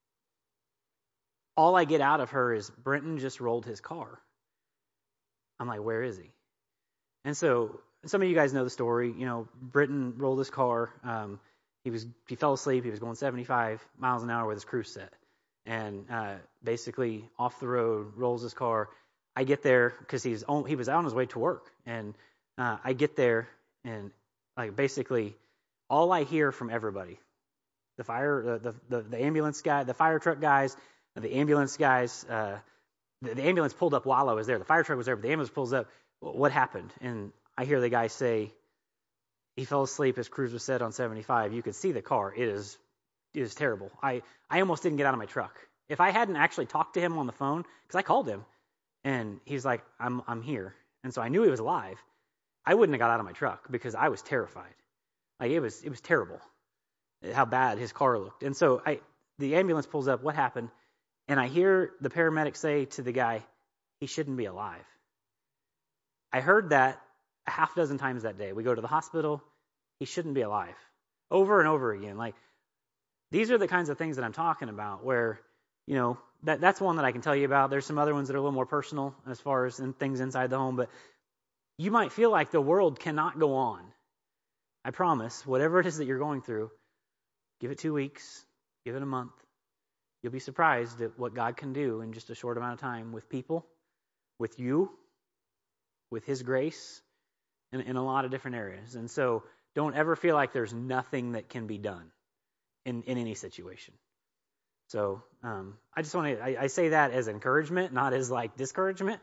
all I get out of her is, Brenton just rolled his car. I'm like, where is he? And so some of you guys know the story. Brenton rolled his car. He fell asleep. He was going 75 miles an hour with his cruise set. And basically off the road, rolls his car. I get there because he was on his way to work. And I get there, and like basically all I hear from everybody, the ambulance guy, the fire truck guys, the ambulance guys, the ambulance pulled up while I was there. The fire truck was there, but the ambulance pulls up. What happened? And I hear the guy say, he fell asleep. His cruise was set on 75. You could see the car. It is terrible. I almost didn't get out of my truck. If I hadn't actually talked to him on the phone, because I called him, and he's like, I'm here. And so I knew he was alive. I wouldn't have got out of my truck because I was terrified. Like it was terrible how bad his car looked. And so the ambulance pulls up. What happened? And I hear the paramedic say to the guy, he shouldn't be alive. I heard that a half dozen times that day. We go to the hospital. He shouldn't be alive. Over and over again. Like, these are the kinds of things that I'm talking about where, that's one that I can tell you about. There's some other ones that are a little more personal as far as things inside the home. But you might feel like the world cannot go on. I promise, whatever it is that you're going through, give it 2 weeks, give it a month. You'll be surprised at what God can do in just a short amount of time with people, with you, with His grace, in a lot of different areas. And so don't ever feel like there's nothing that can be done in any situation. So I just want to, I say that as encouragement, not as like discouragement.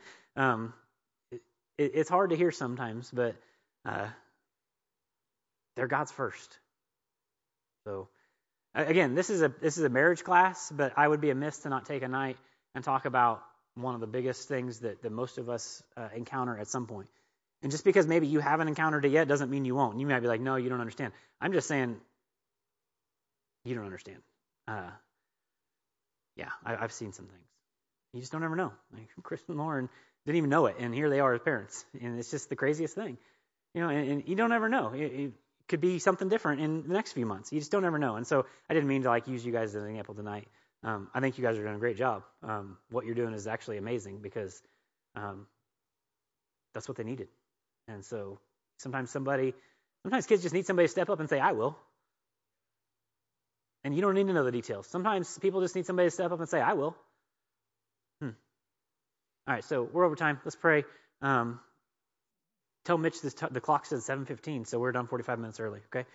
It's hard to hear sometimes, but they're God's first. So again, this is a marriage class, but I would be amiss to not take a night and talk about one of the biggest things that most of us encounter at some point. And just because maybe you haven't encountered it yet doesn't mean you won't. You might be like, no, you don't understand. I'm just saying, you don't understand. I've seen some things. You just don't ever know. Like Chris and Lauren didn't even know it, and here they are as parents. And it's just the craziest thing. And you don't ever know. It could be something different in the next few months. You just don't ever know. And so I didn't mean to like use you guys as an example tonight. I think you guys are doing a great job. What you're doing is actually amazing because that's what they needed. And so sometimes kids just need somebody to step up and say, I will. And you don't need to know the details. Sometimes people just need somebody to step up and say, I will. All right, so we're over time. Let's pray. Tell Mitch the clock says 7:15, so we're done 45 minutes early, okay?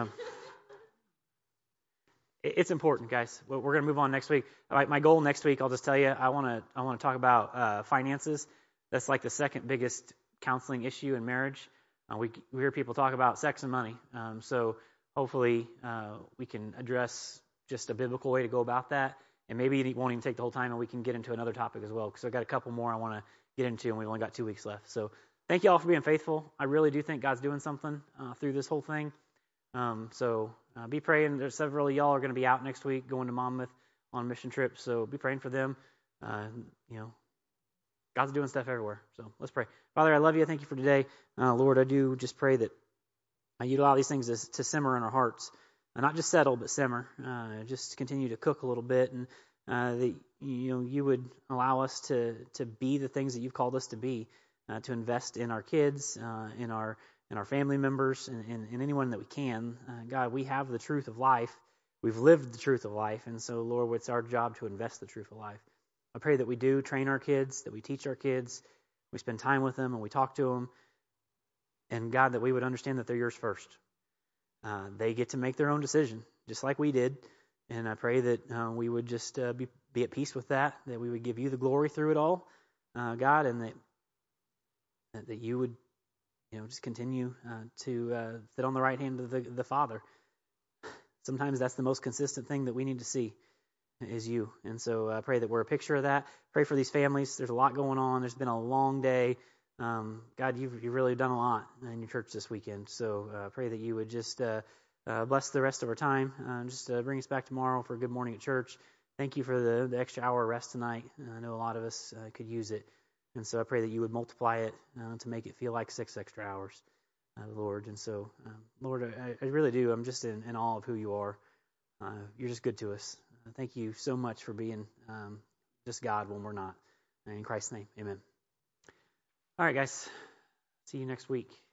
It's important, guys. We're going to move on next week. All right, my goal next week, I'll just tell you, I want to talk about finances. That's like the second biggest counseling issue in marriage. We hear people talk about sex and money. So hopefully we can address just a biblical way to go about that. And maybe it won't even take the whole time, and we can get into another topic as well, because I've got a couple more I want to get into, and we've only got 2 weeks left. So thank you all for being faithful. I really do think God's doing something through this whole thing. So be praying. There's several of y'all are going to be out next week going to Monmouth on mission trips. So be praying for them. God's doing stuff everywhere. So let's pray. Father, I love you. I thank you for today. Lord, I do just pray that you'd allow these things to simmer in our hearts. Not just settle, but simmer. Just continue to cook a little bit, and that you would allow us to be the things that you've called us to be, to invest in our kids, in our family members, and anyone that we can. God, we have the truth of life. We've lived the truth of life, and so, Lord, it's our job to invest the truth of life. I pray that we do train our kids, that we teach our kids, we spend time with them, and we talk to them, and God, that we would understand that they're yours first. They get to make their own decision, just like we did, and I pray that we would just be at peace with that we would give you the glory through it all, God, and that you would just continue to sit on the right hand of the Father. Sometimes that's the most consistent thing that we need to see is you. And so I pray that we're a picture of that. Pray for these families. There's a lot going on. There's been a long day. God, you've really done a lot in your church this weekend. So I pray that you would just bless the rest of our time. Just bring us back tomorrow for a good morning at church. Thank you for the extra hour of rest tonight. I know a lot of us could use it. And so I pray that you would multiply it to make it feel like 6 extra hours, Lord. And so, Lord, I really do. I'm just in awe of who you are. You're just good to us. Thank you so much for being just God when we're not. In Christ's name, amen. All right, guys. See you next week.